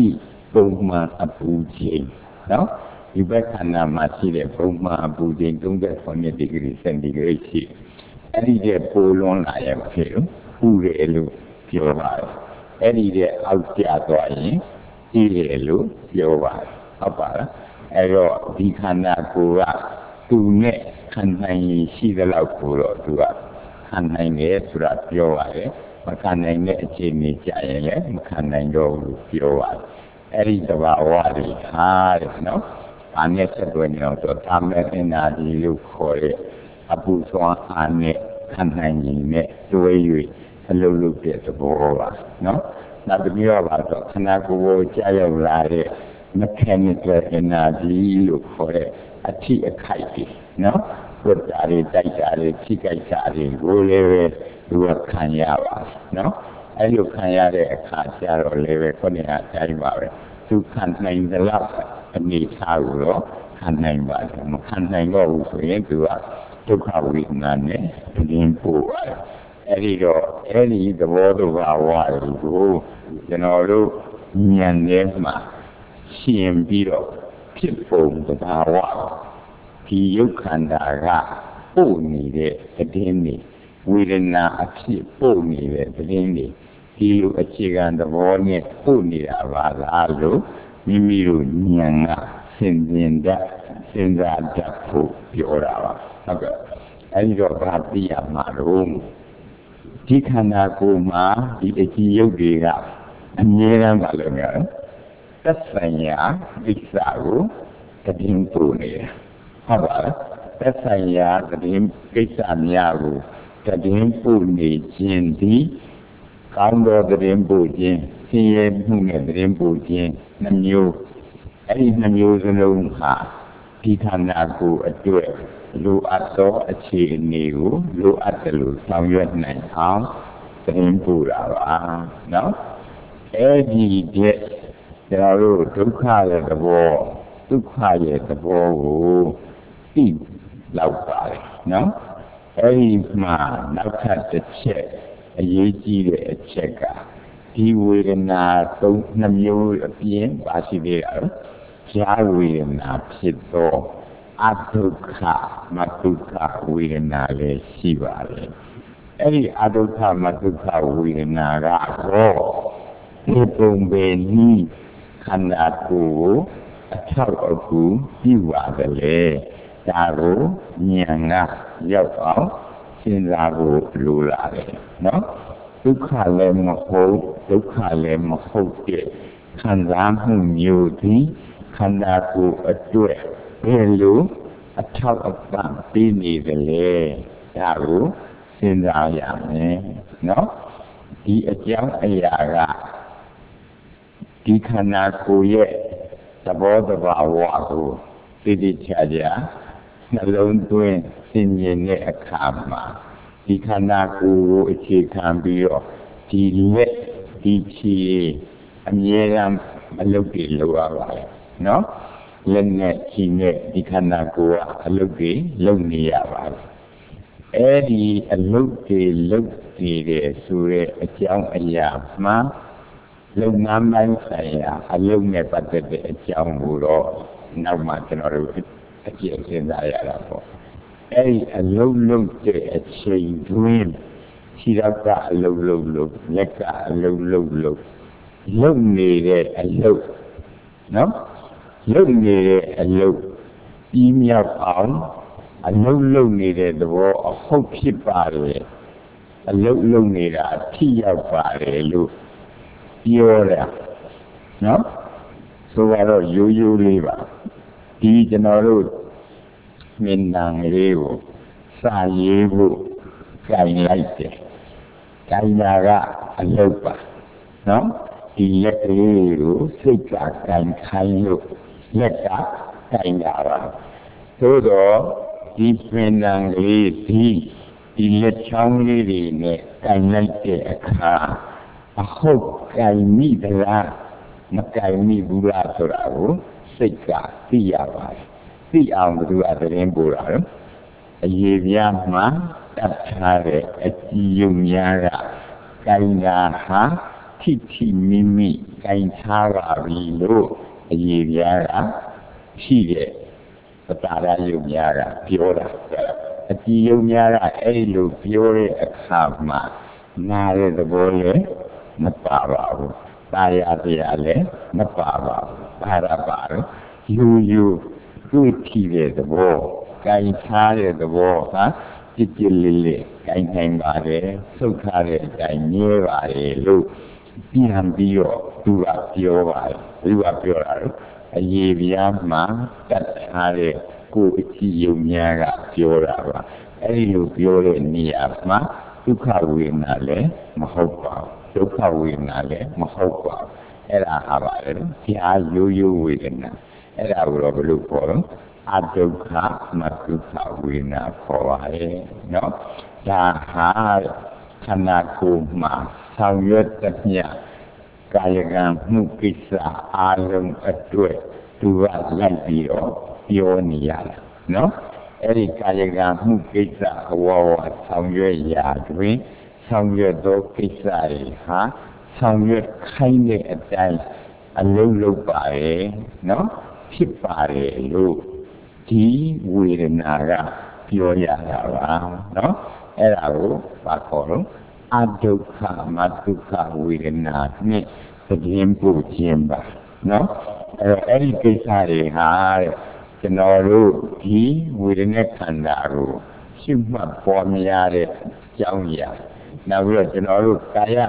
[SPEAKER 1] Boma Abuji. No? You back and Masile, Boma Abuji, don't get 20 degrees centigrade. Any day, Polon, I am here, who relu, pure. Any day, out there, Irelu, pure. Apa, Ero, Dikana, Kura, to net, can I see the Laukuro to us? Can I get to that pure? Makanai Jimmy Jay, Makanai go pure. Eddie the Wadi, hard, no? And yet, when you know, to Tamet and Adi look for it, Abu Swan and Kanai, the way you look at the Bora, no? Not the view about the Kanako Jayo Lade, mechanical and Adi look for it, a tea a kite, no? Good daddy, daddy, chica daddy, roll you are Kanyawas, no? And you Kanyare, Kaja or Leve, Konya, Taiware, to contain the love and the Tauro, contain what, contain go to us, to come with none, to the import. Eddie, the word of our wild, who, you know, Nyanema, CMB, people that are wild. You can only the demi. We did not achieve only the demi. You achieve and the warning only about Alu, Mimiru, Nyanga, Sinda, Japu, Pura. And your party of my room. Tikana Guma, the Ethiopian, and Yeran Valanga. That's Sanya, Visaru, the Dimpuni. However, that's the him Kisamiaru, the Dimpuni, Jindy, Congo the Dimbuji, CM Hunga the Dimbuji, Namu, Eddie Namu the Lunha, Pitanaku a duet, Lu Ato a chi new, Lu Atalu, some Vietnam house, the Dimpura, no? Eddie get the road to call the war, to quiet the war. Deep loud no? Every man now cut the check, a year a checker. He will not don't know again, Basilio. Jar will not sit so. Atuka, Matuka will not Sivale. Every Aduka, Matuka will not go. People may need cannot go. A child of who you are the lay. Daru, Nyanga, Yao, Sinrago, Lula, no? Dukalem Ho, Kanram, whom you be, Kanaku, a duet, Belu, a child of them, Bini the lay, Daru, Sinrayame, no? The young Ayara, the Kanaku yet, the board of our water, Didi Chaja. Alone doing singing a karma. The Kanaku, it can be the let the chi, and yam a lucky lower. No? Lenet, Kine, the Kanaku, a lucky, lonely hour. Eddie, a lucky, the Sure, a young ayama. Long man fire, a long never did a young wood, no matter of Again, in Ayarapo. A low to a chain dream. Chiraka, a low, Leka, a low. Long needed a low. No? Long needed a low. Email on a low needed the war of hope body. A low needed a tea body, look. You're no? So, what are you leave? Di general Minang Revo, Sayevo, Kailite, Kainara, Alopa, no? Di Leto, Sika, Kainkayo, Leka, Kainara. Todo, di Minang Revi, di Lechang Rene, Kainite, a hope Kainidra, Makaini Buratorao. Sika, Tiawa, the arm to other emperor, a Yama, Tapare, a Yumyara, Kainaha, ထိမိမိကင်ထားပါပြီလို့အရေးပြားကရှိတဲ့ပတာရယုတ်များကပြောတာအကြည်ယုတ်များကအဲ့လိုပြောတဲ့အခါမှာနားတဲ့သဘောလည်းမပါပါဘူးတာယာတရားလည်းမပါပါဘူးဘာရပါတော့ယူတွေ့ထိတဲ့သဘောကင်ထားတဲ့သဘောဟာကြည်လေးကင်နိုင်ပါတယ်ဆုတ်ထားတဲ့အတိုင်းမြဲပါတယ်လို့ပြန်ပြီးတော့သူကပြောပါတယ်သူကပြောတာလို့အရေးပြားမှာတတ်ထားတဲ့ကိုယ်အကြည့်ယုံများကပြောတာပါအဲ့ဒီလိုပြောတဲ့နေရာမှာဒုက္ခဝေဒနာလည်းမဟုတ်ပါဘူးဒုက္ခဝေဒနာလည်းမဟုတ်ပါဘူးအဲ့ဒါဟာပါလေကြားရိုးဝေဒနာအဲ့ဒါကိုတော့ဘယ်လိုခေါ်တော့အဒုက္ခမဒုက္ခဝေဒနာခေါ်ပါရဲ့နော်ဒါဟာခန္ဓာကိုယ်မှာဆောင်ရွက်သမျှကာယကံမှုကိစ္စအားလုံးအတွက်သူကလိုက်ပြီးတော့ပြောနေရတာနော်အဲ့ဒီကာယကံမှုကိစ္စအဝဝဆောင်ရွက်ရာတွင်ဆောင်ရွက်သောကိစ္စတွေဟာဆောင်ရွက်ခိုင်းတဲ့အတိုင်းအလုံးလုံးပါရဲ့နော်ဖြစ်ပါတယ်လို့ဒီဝေဒနာကပြောရတာပါနော်အဲ့ဒါကိုဘာခေါ်လို့အဒုက္ခမဒုက္ခဝေဒနာနဲ့သတင်းပို့ခြင်းပါနော်အဲ့ဒီကိစ္စတွေဟာကျွန်တော်တို့ဒီဝေဒနာခန္ဓာကိုရှုမှတ်ပေါ်များတဲ့အကြောင်းအရာနောက်ပြီးတော့ကျွန်တော်တို့ကာယ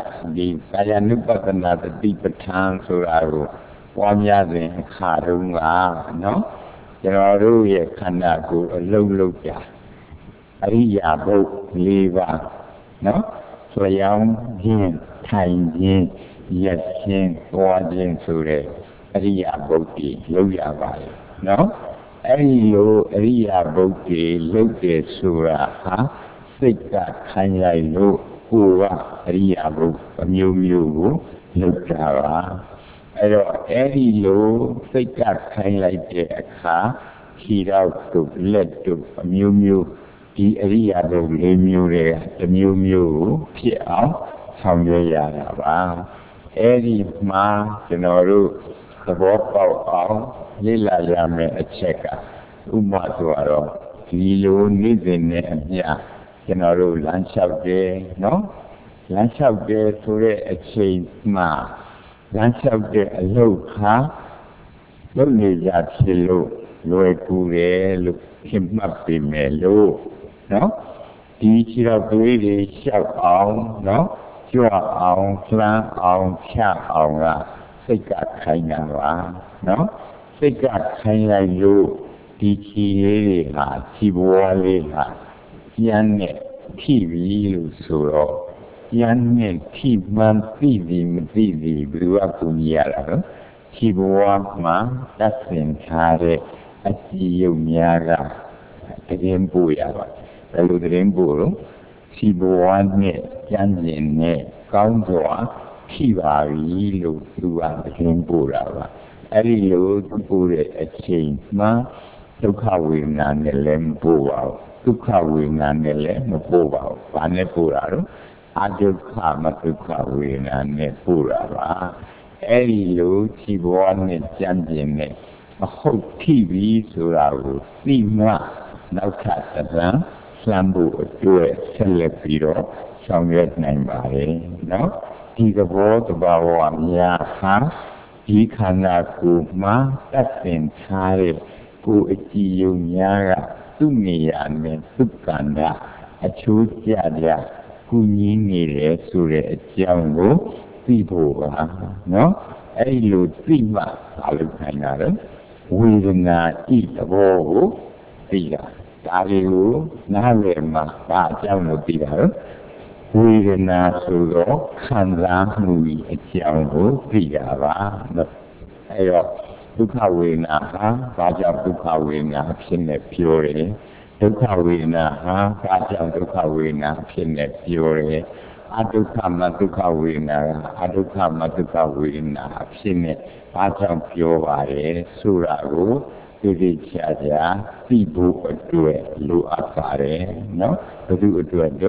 [SPEAKER 1] ानु ပတနာတတိပဋ္ဌာန်ဆိုတာကိုပွားများစဉ်အခါတုန်းကနော်ကျွန်တော်တို့ရဲ့ခန္ဓာကိုယ်အလုံးလုံးပြအရိယာဘုတ်၄ပါးနော်ဆိုရောင်ခြင်းထိုင်ခြင်းရက်ခြင်းသွားခြင်းဆိုတဲ့အရိယာဘုတ်ကြီးလုံးရပါတယ်နော်အဲ့ဒီလိုအရိယာဘုတ်ကြီးလုံးတယ်ဆိုတာဟာစိတ်ကခိုင်းလိုက်လို့ကိုယ်ကအရိယာဘုတ်အမျိုးမျိုးကိုလုံးတာပါအဲ့တော့အဲ့ဒီလိုစိတ်ကခိုင်းလိုက်တဲ့အခါခြေထောက်တို့လက်တို့အမျိုးမျိုးဒီအရိယာဘုတ်၄မျိုးတွေကတစ်မျိုးမျိုးကိုဖြစ်အောင်ဆောင်ရွက်ရတာပါအဲ့ဒီမှာကျွန်တော်တို့သဘောပေါက်အောင်လေ့လာရမယ့်အချက်ကဥပမာဆိုတော့ဒီလိုနေ့စဉ်နဲ့အမျှကျွန်တော်တို့လမ်းလျှောက်တယ်နော်လမ်းလျှောက်တယ်ဆိုတဲ့အချိန်မှာလမ်းလျှောက်တဲ့အလုပ်ဟာလုပ်နေကြဖြစ်လို့လွယ်ကူတယ်လို့ဖြစ်မှတ်ပေမဲ့လို့နော်ဒီခြေတော်သွေးတွေလျှောက်အောင်နော်ကြွအောင်လှမ်းအောင်ဖြတ်အောင်ကစိတ်ကခိုင်းတာပါနော်စိတ်ကခိုင်းလိုက်လို့ဒီခြေလေးတွေဟာခြေဘဝလေးဟာကျန်းနဲ့ထိပြီလို့ဆိုတော့ကျန်းနဲ့ထိမှန်သိပြီမသိပြီဘယ်လိုကူညီရတာလဲခြေဘဝမှာသတ်ဆင်ထားတဲ့အကြည့်ယုတ်များကတရင်ပို့ရပါတယ်ဘယ်လိုတရင်ပို့လို့ခြေဘဝနဲ့ကျန်းကျင်နဲ့ကောင်းစွာထိပါပြီလို့သူကတရင်ပို့တာပါအဲ့ဒီလိုပို့တဲ့အချိန်မှာဒုက္ခဝေဒနာနဲ့လည်းမပို့ပါဘူးဒုက္ခဝေဒနာနဲ့လည်းမပို့ပါဘူးဘာနဲ့ပို့တာတော့အဒုက္ခမဒုက္ခဝေဒနာနဲ့ပို့တာပါအဲ့ဒီလိုခြေဘဝနဲ့ကြံ့ကျင်နဲ့အဟုတ်ထိပြီဆိုတာကိုသိမှနောက်ထပ်တစ်လမ်းလှမ်းဖို့အတွက်ဆက်လက်ပြီးတော့ဆောင်ရွက်နိုင်ပါတယ်နော်ဒီသဘောတဘာဝများဟာဒီခန္ဓာကိုယ်မှာတတ်သင်ထားတဲ့ကိုယ်အကြည်ယုံများကသူ့နေရာနဲ့သူ့ကံကအချိုးကျကြကုညီနေတယ်ဆိုတဲ့အကြောင်းကိုသိဖို့ပါနော်အဲ့လိုသိမှသာလို့ခိုင်းတာလေဝေဒနာဤသဘောကိုသိတာဒါတွေကိုနားလည်မှဘာအကြောင်းလို့သိတာလဲဝေဒနာဆိုတော့ခံစားမှုအကြောင်းကိုသိတာပါအဲ့တော့ဒုက္ခဝေဒနာဟာဘာကြောင့်ဒုက္ခဝေဒနာဖြစ်နေပြောတယ်ဒုက္ခဝေဒနာဟာဘာကြောင့်ဒုက္ခဝေဒနာဖြစ်နေပြောတယ်အဒုက္ခမဒုက္ခဝေဒနာအဒုက္ခမဒုက္ခဝေဒနာဖြစ်နေဘာကြောင့်ပြောပါတယ်ဆိုတာကိုဒီချာသိဖို့အတွက်လိုအပ်ပါတယ်နော်ဘယ်သူအတွက်တော့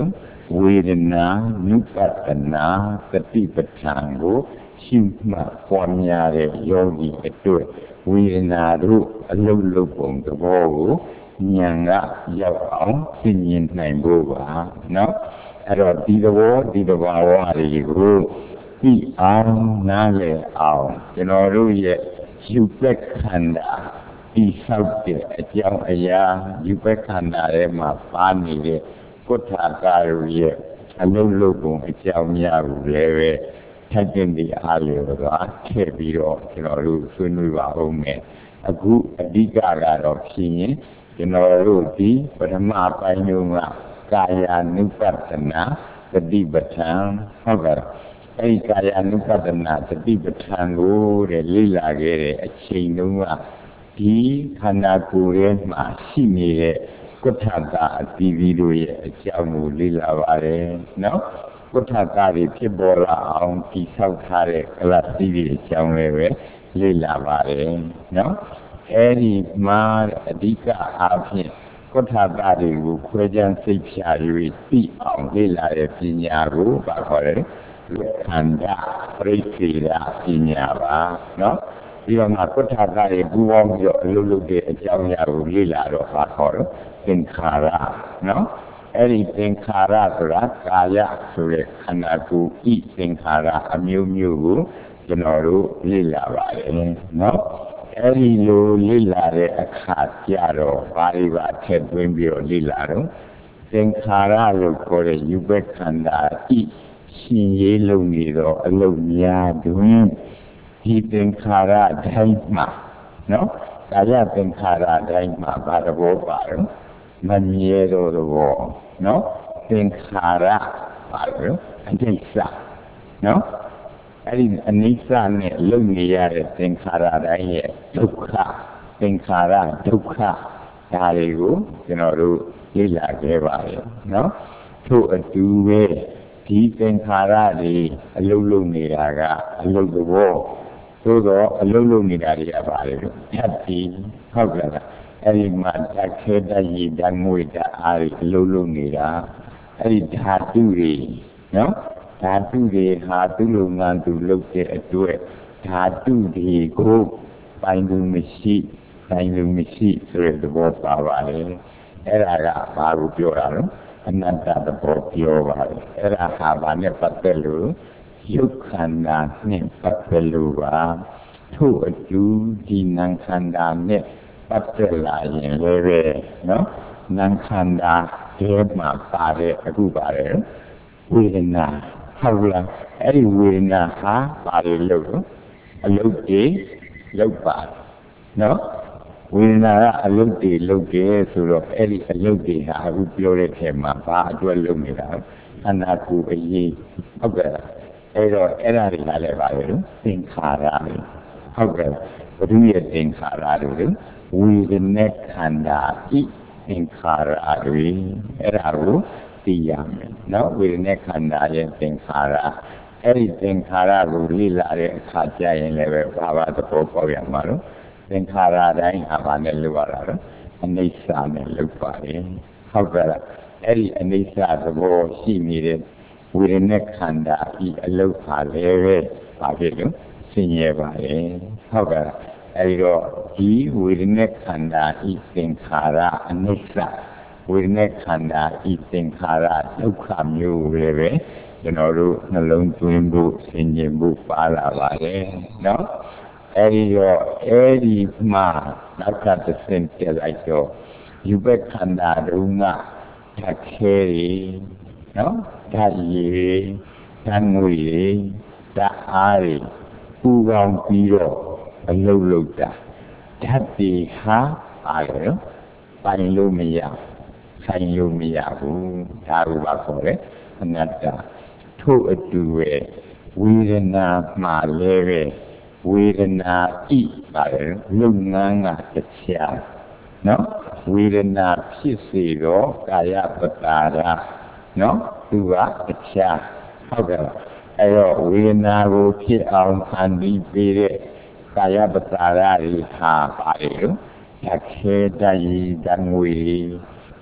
[SPEAKER 1] ဝေဒနာနုပတနာသတိပဋ္ဌာန်ကိုရှုမှတ်ပွားများတဲ့ယောဂီအတွက်ဝေဒနာတို့အလုံးလုံးပုံသဘောကိုဉာဏ်ကရောက်အောင်သိမြင်နိုင်ဖို့ပါနော်အဲ့တော့ဒီသဘောဒီသဘာဝတွေကိုသိအောင်နားလည်အောင်ကျွန်တော်တို့ရဲ့ယူပက်ခန္ဓာဒီဆောက်တဲ့အကြောင်းအရာယူပက်ခန္ဓာထဲမှာပါနေတဲ့ကုဋ္ဌာကာရဲ့အလုံးလုံးပုံအကြောင်းများကိုလည်းပဲထိုက်တဲ့အားလျော်စွာထည့်ပြီးတော့ကျွန်တော်တို့ဆွေးနွေးပါဦးမယ်အခုအဓိကကတော့ဖြစ်ရင်ကျွန်တော်တို့ဒီပထမပိုင်းလုံးကကာယ ानु ပတနာသတိပဋ္ဌာန်ဟုတ်ကဲ့အဲဒီကာယ ानु ပတနာသတိပဋ္ဌာန်ကိုတဲ့လေ့လာခဲ့တဲ့အချိန်တုန်းကဒီခန္ဓာကိုယ်ရဲ့မှာရှိနေတဲ့ကုဋ္ဌာကအသီးသီးတို့ရဲ့အကြောင်းကိုလေ့လာပါတယ်နော်ကုဋ္ဌာကတွေဖြစ်ပေါ်လာအောင်တည်ဆောက်ထားတဲ့ကလပ်သီးတွေအကြောင်းလည်းပဲလေ့လာပါတယ်နော်အဲဒီမှာအဓိကအားဖြင့်ကုဋ္ဌာကတွေကိုခွဲခြားစိတ်ဖြာ၍သိအောင်လေ့လာတဲ့ပညာကိုပါခေါ်တယ်ခန္ဓာပရိစ္ဆေဒပညာပါနော်ဒီတော့ကုဋ္ဌာကတွေပူပေါင်းပြီးတော့အလုပ်လုပ်တဲ့အကြောင်းအရာကိုလေ့လာတော့ပါခေါ်တော့သင်္ခါရနော်အဲ့ဒီသင်္ခါရဆိုတာကာယဆိုတဲ့ခန္ဓာကိုယ်ဤသင်္ခါရအမျိုးမျိုးကိုကျွန်တော်တို့လေ့လာပါတယ်နော်အဲ့ဒီလိုလေ့လာတဲ့အခါကျတော့ဘာတွေပါထည့်သွင်းပြီးတော့လေ့လာတော့သင်္ခါရလို့ခေါ်တဲ့ယူပက်ခန္ဓာဤရှင်ရေးလုံးနေတော့အလုံးများတွင်ဒီသင်္ခါရတိုင်းမှာနော်ကာယသင်္ခါရတိုင်းမှာဘာသဘောပါတော့မမြဲတော့သဘောနော်သင်္ခါရပါလို့အနိစ္စနော်အဲ့ဒီအနိစ္စနဲ့လုံနေရတဲ့သင်္ခါရတိုင်းရဲ့ဒုက္ခသင်္ခါရဒုက္ခဒါတွေကိုကျွန်တော်တို့လေ့လာခဲ့ပါတယ်နော်ထို့အတူပဲဒီသင်္ခါရတွေအလုံးလုံးနေတာကအလုံးသဘောသို့တော့အလုံးလုံးနေတာတွေကပါလေဓာတ်ပြီးဟုတ်ကဲ့အဲ့ဒီမှာဓာတ်ခဲဓာတ်ရည်ဓာတ်ငွေဓာတ်အားတွေအလုံးလုံးနေတာအဲ့ဒီဓာတုတွေနော်ဓာတုတွေဟာသူ့လုံငန်းသူလုပ်တဲ့အတွက်ဓာတုတွေကိုပိုင်သူမရှိပိုင်သူမရှိဆိုတဲ့သဘောပါပါလေအဲ့ဒါကဘာကိုပြောတာလဲအနတ္တသဘောပြောပါလေအဲ့ဒါဟာဘာနဲ့ပတ်သက်လို့ယုတ်ခန္ဓာနဲ့ပတ်သက်လို့ပါထို့အတူဒီနံခန္ဓာနဲ့ပတ်သက်လာရင်လည်းပဲနော်နံခန္ဓာဒီမှာပါတယ်အခုပါတယ်ဝေဒနာဟုတ်လားအဲ့ဒီဝေဒနာဟာဘာလို့အလုပ်တွေလုပ်ပါနော်ဝေဒနာကအလုပ်တွေလုပ်တယ်ဆိုတော့အဲ့ဒီအလုပ်တွေဟာအခုပြောတဲ့ထဲမှာဘာအတွက်လုပ်နေတာခန္ဓာကိုယ်အရေးဟုတ်ကဲ့အဲ့တော့အဲ့ဒါတွေကလည်းပါလေသင်္ခါရဟုတ်ကဲ့ဘုရားရဲ့သင်္ခါရတွေဝေဒနာခန္ဓာဤသင်္ခါရတွေအဲ့ဒါကိုသိရမယ်နော်ဝေဒနာခန္ဓာရဲ့သင်္ခါရအဲ့ဒီသင်္ခါရကိုလေ့လာတဲ့အခါကျရင်လည်းပဲဘာသဘောပေါက်ရမှာလို့သင်္ခါရတိုင်းဟာဘာနဲ့လုပ်ရတာလဲအနိစ္စနဲ့လုပ်ပါတယ်ဟုတ်ကဲ့လားအဲ့ဒီအနိစ္စသဘောရှိနေတဲ့ဝေဒနာခန္ဓာဤအလုပ်ဟာလည်းပဲဘာဖြစ်လို့ဆင်းရဲပါတယ်ဟုတ်ကဲ့လားအဲဒီတော့ဒီဝေဒနာခန္ဓာဤသင်္ခါရအနိစ္စဝေဒနာခန္ဓာဤသင်္ခါရဒုက္ခမျိုးလည်းပဲကျွန်တော်တို့နှလုံးသွင်းဖို့ဆင်ခြင်ဖို့ပါလာပါတယ်နော်အဲဒီတော့အဲဒီမှာနောက်ကတစ်ဆင့်တက်လိုက်တော့ယူပက်ခန္ဓာတုံးကဓာတ်ခဲတွေနော်ဓာတ်ရည်ဓာတ်ငွေတွေဓာတ်အားတွေပူကောင်းပြီးတော့အလုံးလုံးတာဓာတ်တွေဟာအားလေပိုင်လို့မရဆိုင်လို့မရဘူးဒါကဘာခေါ်လဲအနတ္တထို့အတူပဲဝေဒနာမှာလည်းပဲဝေဒနာဤပါလေလုံငန်းကတရားနော်ဝေဒနာဖြစ်စေတော့ကာယပတ္တာရနော်သူကတရားဟုတ်ကဲ့အဲ့တော့ဝေဒနာကိုဖြစ်အောင်ဖန်တီးပေးတဲ့ကာယပတ္တာရတွေဟာပါတယ်လို့ဓာတ်ခဲဓာတ်ရည်ဓာတ်ငွေဓ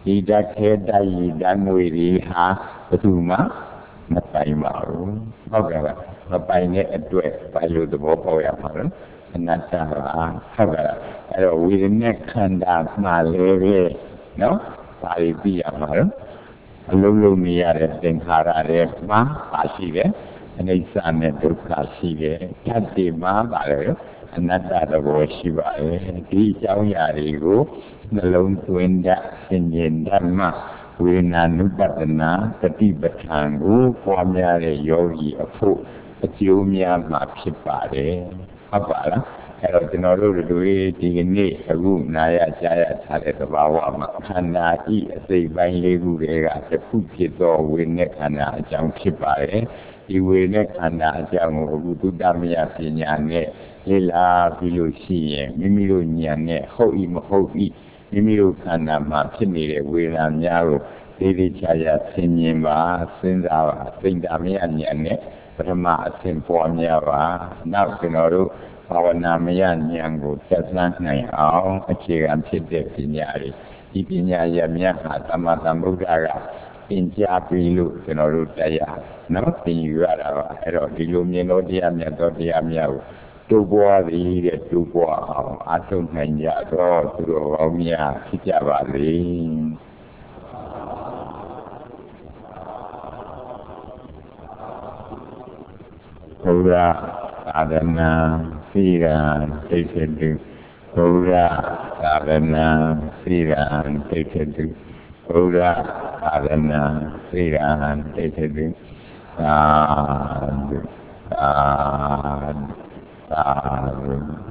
[SPEAKER 1] ဒီဓာတ်ခဲတိုက်ရည်ဓာတ်ငွေတွေဟာဘယ်သူမှမပိုင်ပါဘူးဟုတ်ကဲ့ပါမပိုင်တဲ့အတွက်ဘာလို့သဘောပေါက်ရမှာလဲအနတ္တပါဟုတ်ကဲ့အဲ့တော့ဝေဒနာခန္ဓာမှာလည်းပဲနော်ဘာတွေသိရမှာလဲအလုံးလုံးနေရတဲ့သင်္ခါရတွေမှာပါရှိတယ်အနိစ္စနဲ့ဒုက္ခရှိတယ်ဓာတ်တွေမှာပါလေအနတ္တသဘောရှိပါတယ်ဒီအကြောင်းအရာတွေကိုနှလုံးသွင်းတတ်ဆင်ခြင်တတ်မှဝေဒနာနုပဒနာတတိပဋ္ဌာန်ကိုပွားများတဲ့ယောဂီအဖို့အကျိုးများမှာဖြစ်ပါတယ်ဟုတ်ပါလားအဲ့တော့ကျွန်တော်တို့တွေဒီကနေ့အခုနာရကြားရထားတဲ့သဘာဝမှာခန္ဓာဤအစိတ်ပိုင်းလေးခုတွေကတစ်ခုဖြစ်သောဝေဒနာခန္ဓာအကြောင်းဖြစ်ပါတယ်ဒီဝေဒနာခန္ဓာအကြောင်းကိုအခုသုတ္တမယပညာနဲ့လေ့လာပြီးလို့ရှိရင်မိမိတို့ဉာဏ်နဲ့ဟုတ်ဤမဟုတ်ဤမိမိတို့ခန္ဓာမှာဖြစ်နေတဲ့ဝေဒနာများကိုသေးချာချာဆင်ခြင်ပါစဉ်းစားပါသိတ္တမယဉာဏ်နဲ့ပထမအဆင့်ပေါ်များပါနောက်ကျွန်တော်တို့ဘာဝနာမယဉာဏ်ကိုသက်သန်းနိုင်အောင်အခြေခံဖြစ်တဲ့ပညာတွေဒီပညာရမြတ်ဟာသမ္မာသမ္ဗုဒ္ဓကသင်ကြားပြီးလို့ကျွန်တော်တို့တရားနော်သင်ယူရတာပါအဲ့တော့ဒီလိုမြင်လို့တရားမြတ်သောတရားများကိုတိုးပွားသည်တဲ့တိုးပွားအောင်အားထုတ်နိုင်ကြတော့သူတော်ကောင်းများဖြစ်ကြပါလေဘုရားသာသနာစိရန်တိဋ္ဌတုဘုရားသာသနာစိရန်တိဋ္ဌတုဘုရားသာသနာစိရန်တိဋ္ဌတုသာဓုသာဓုသာဓု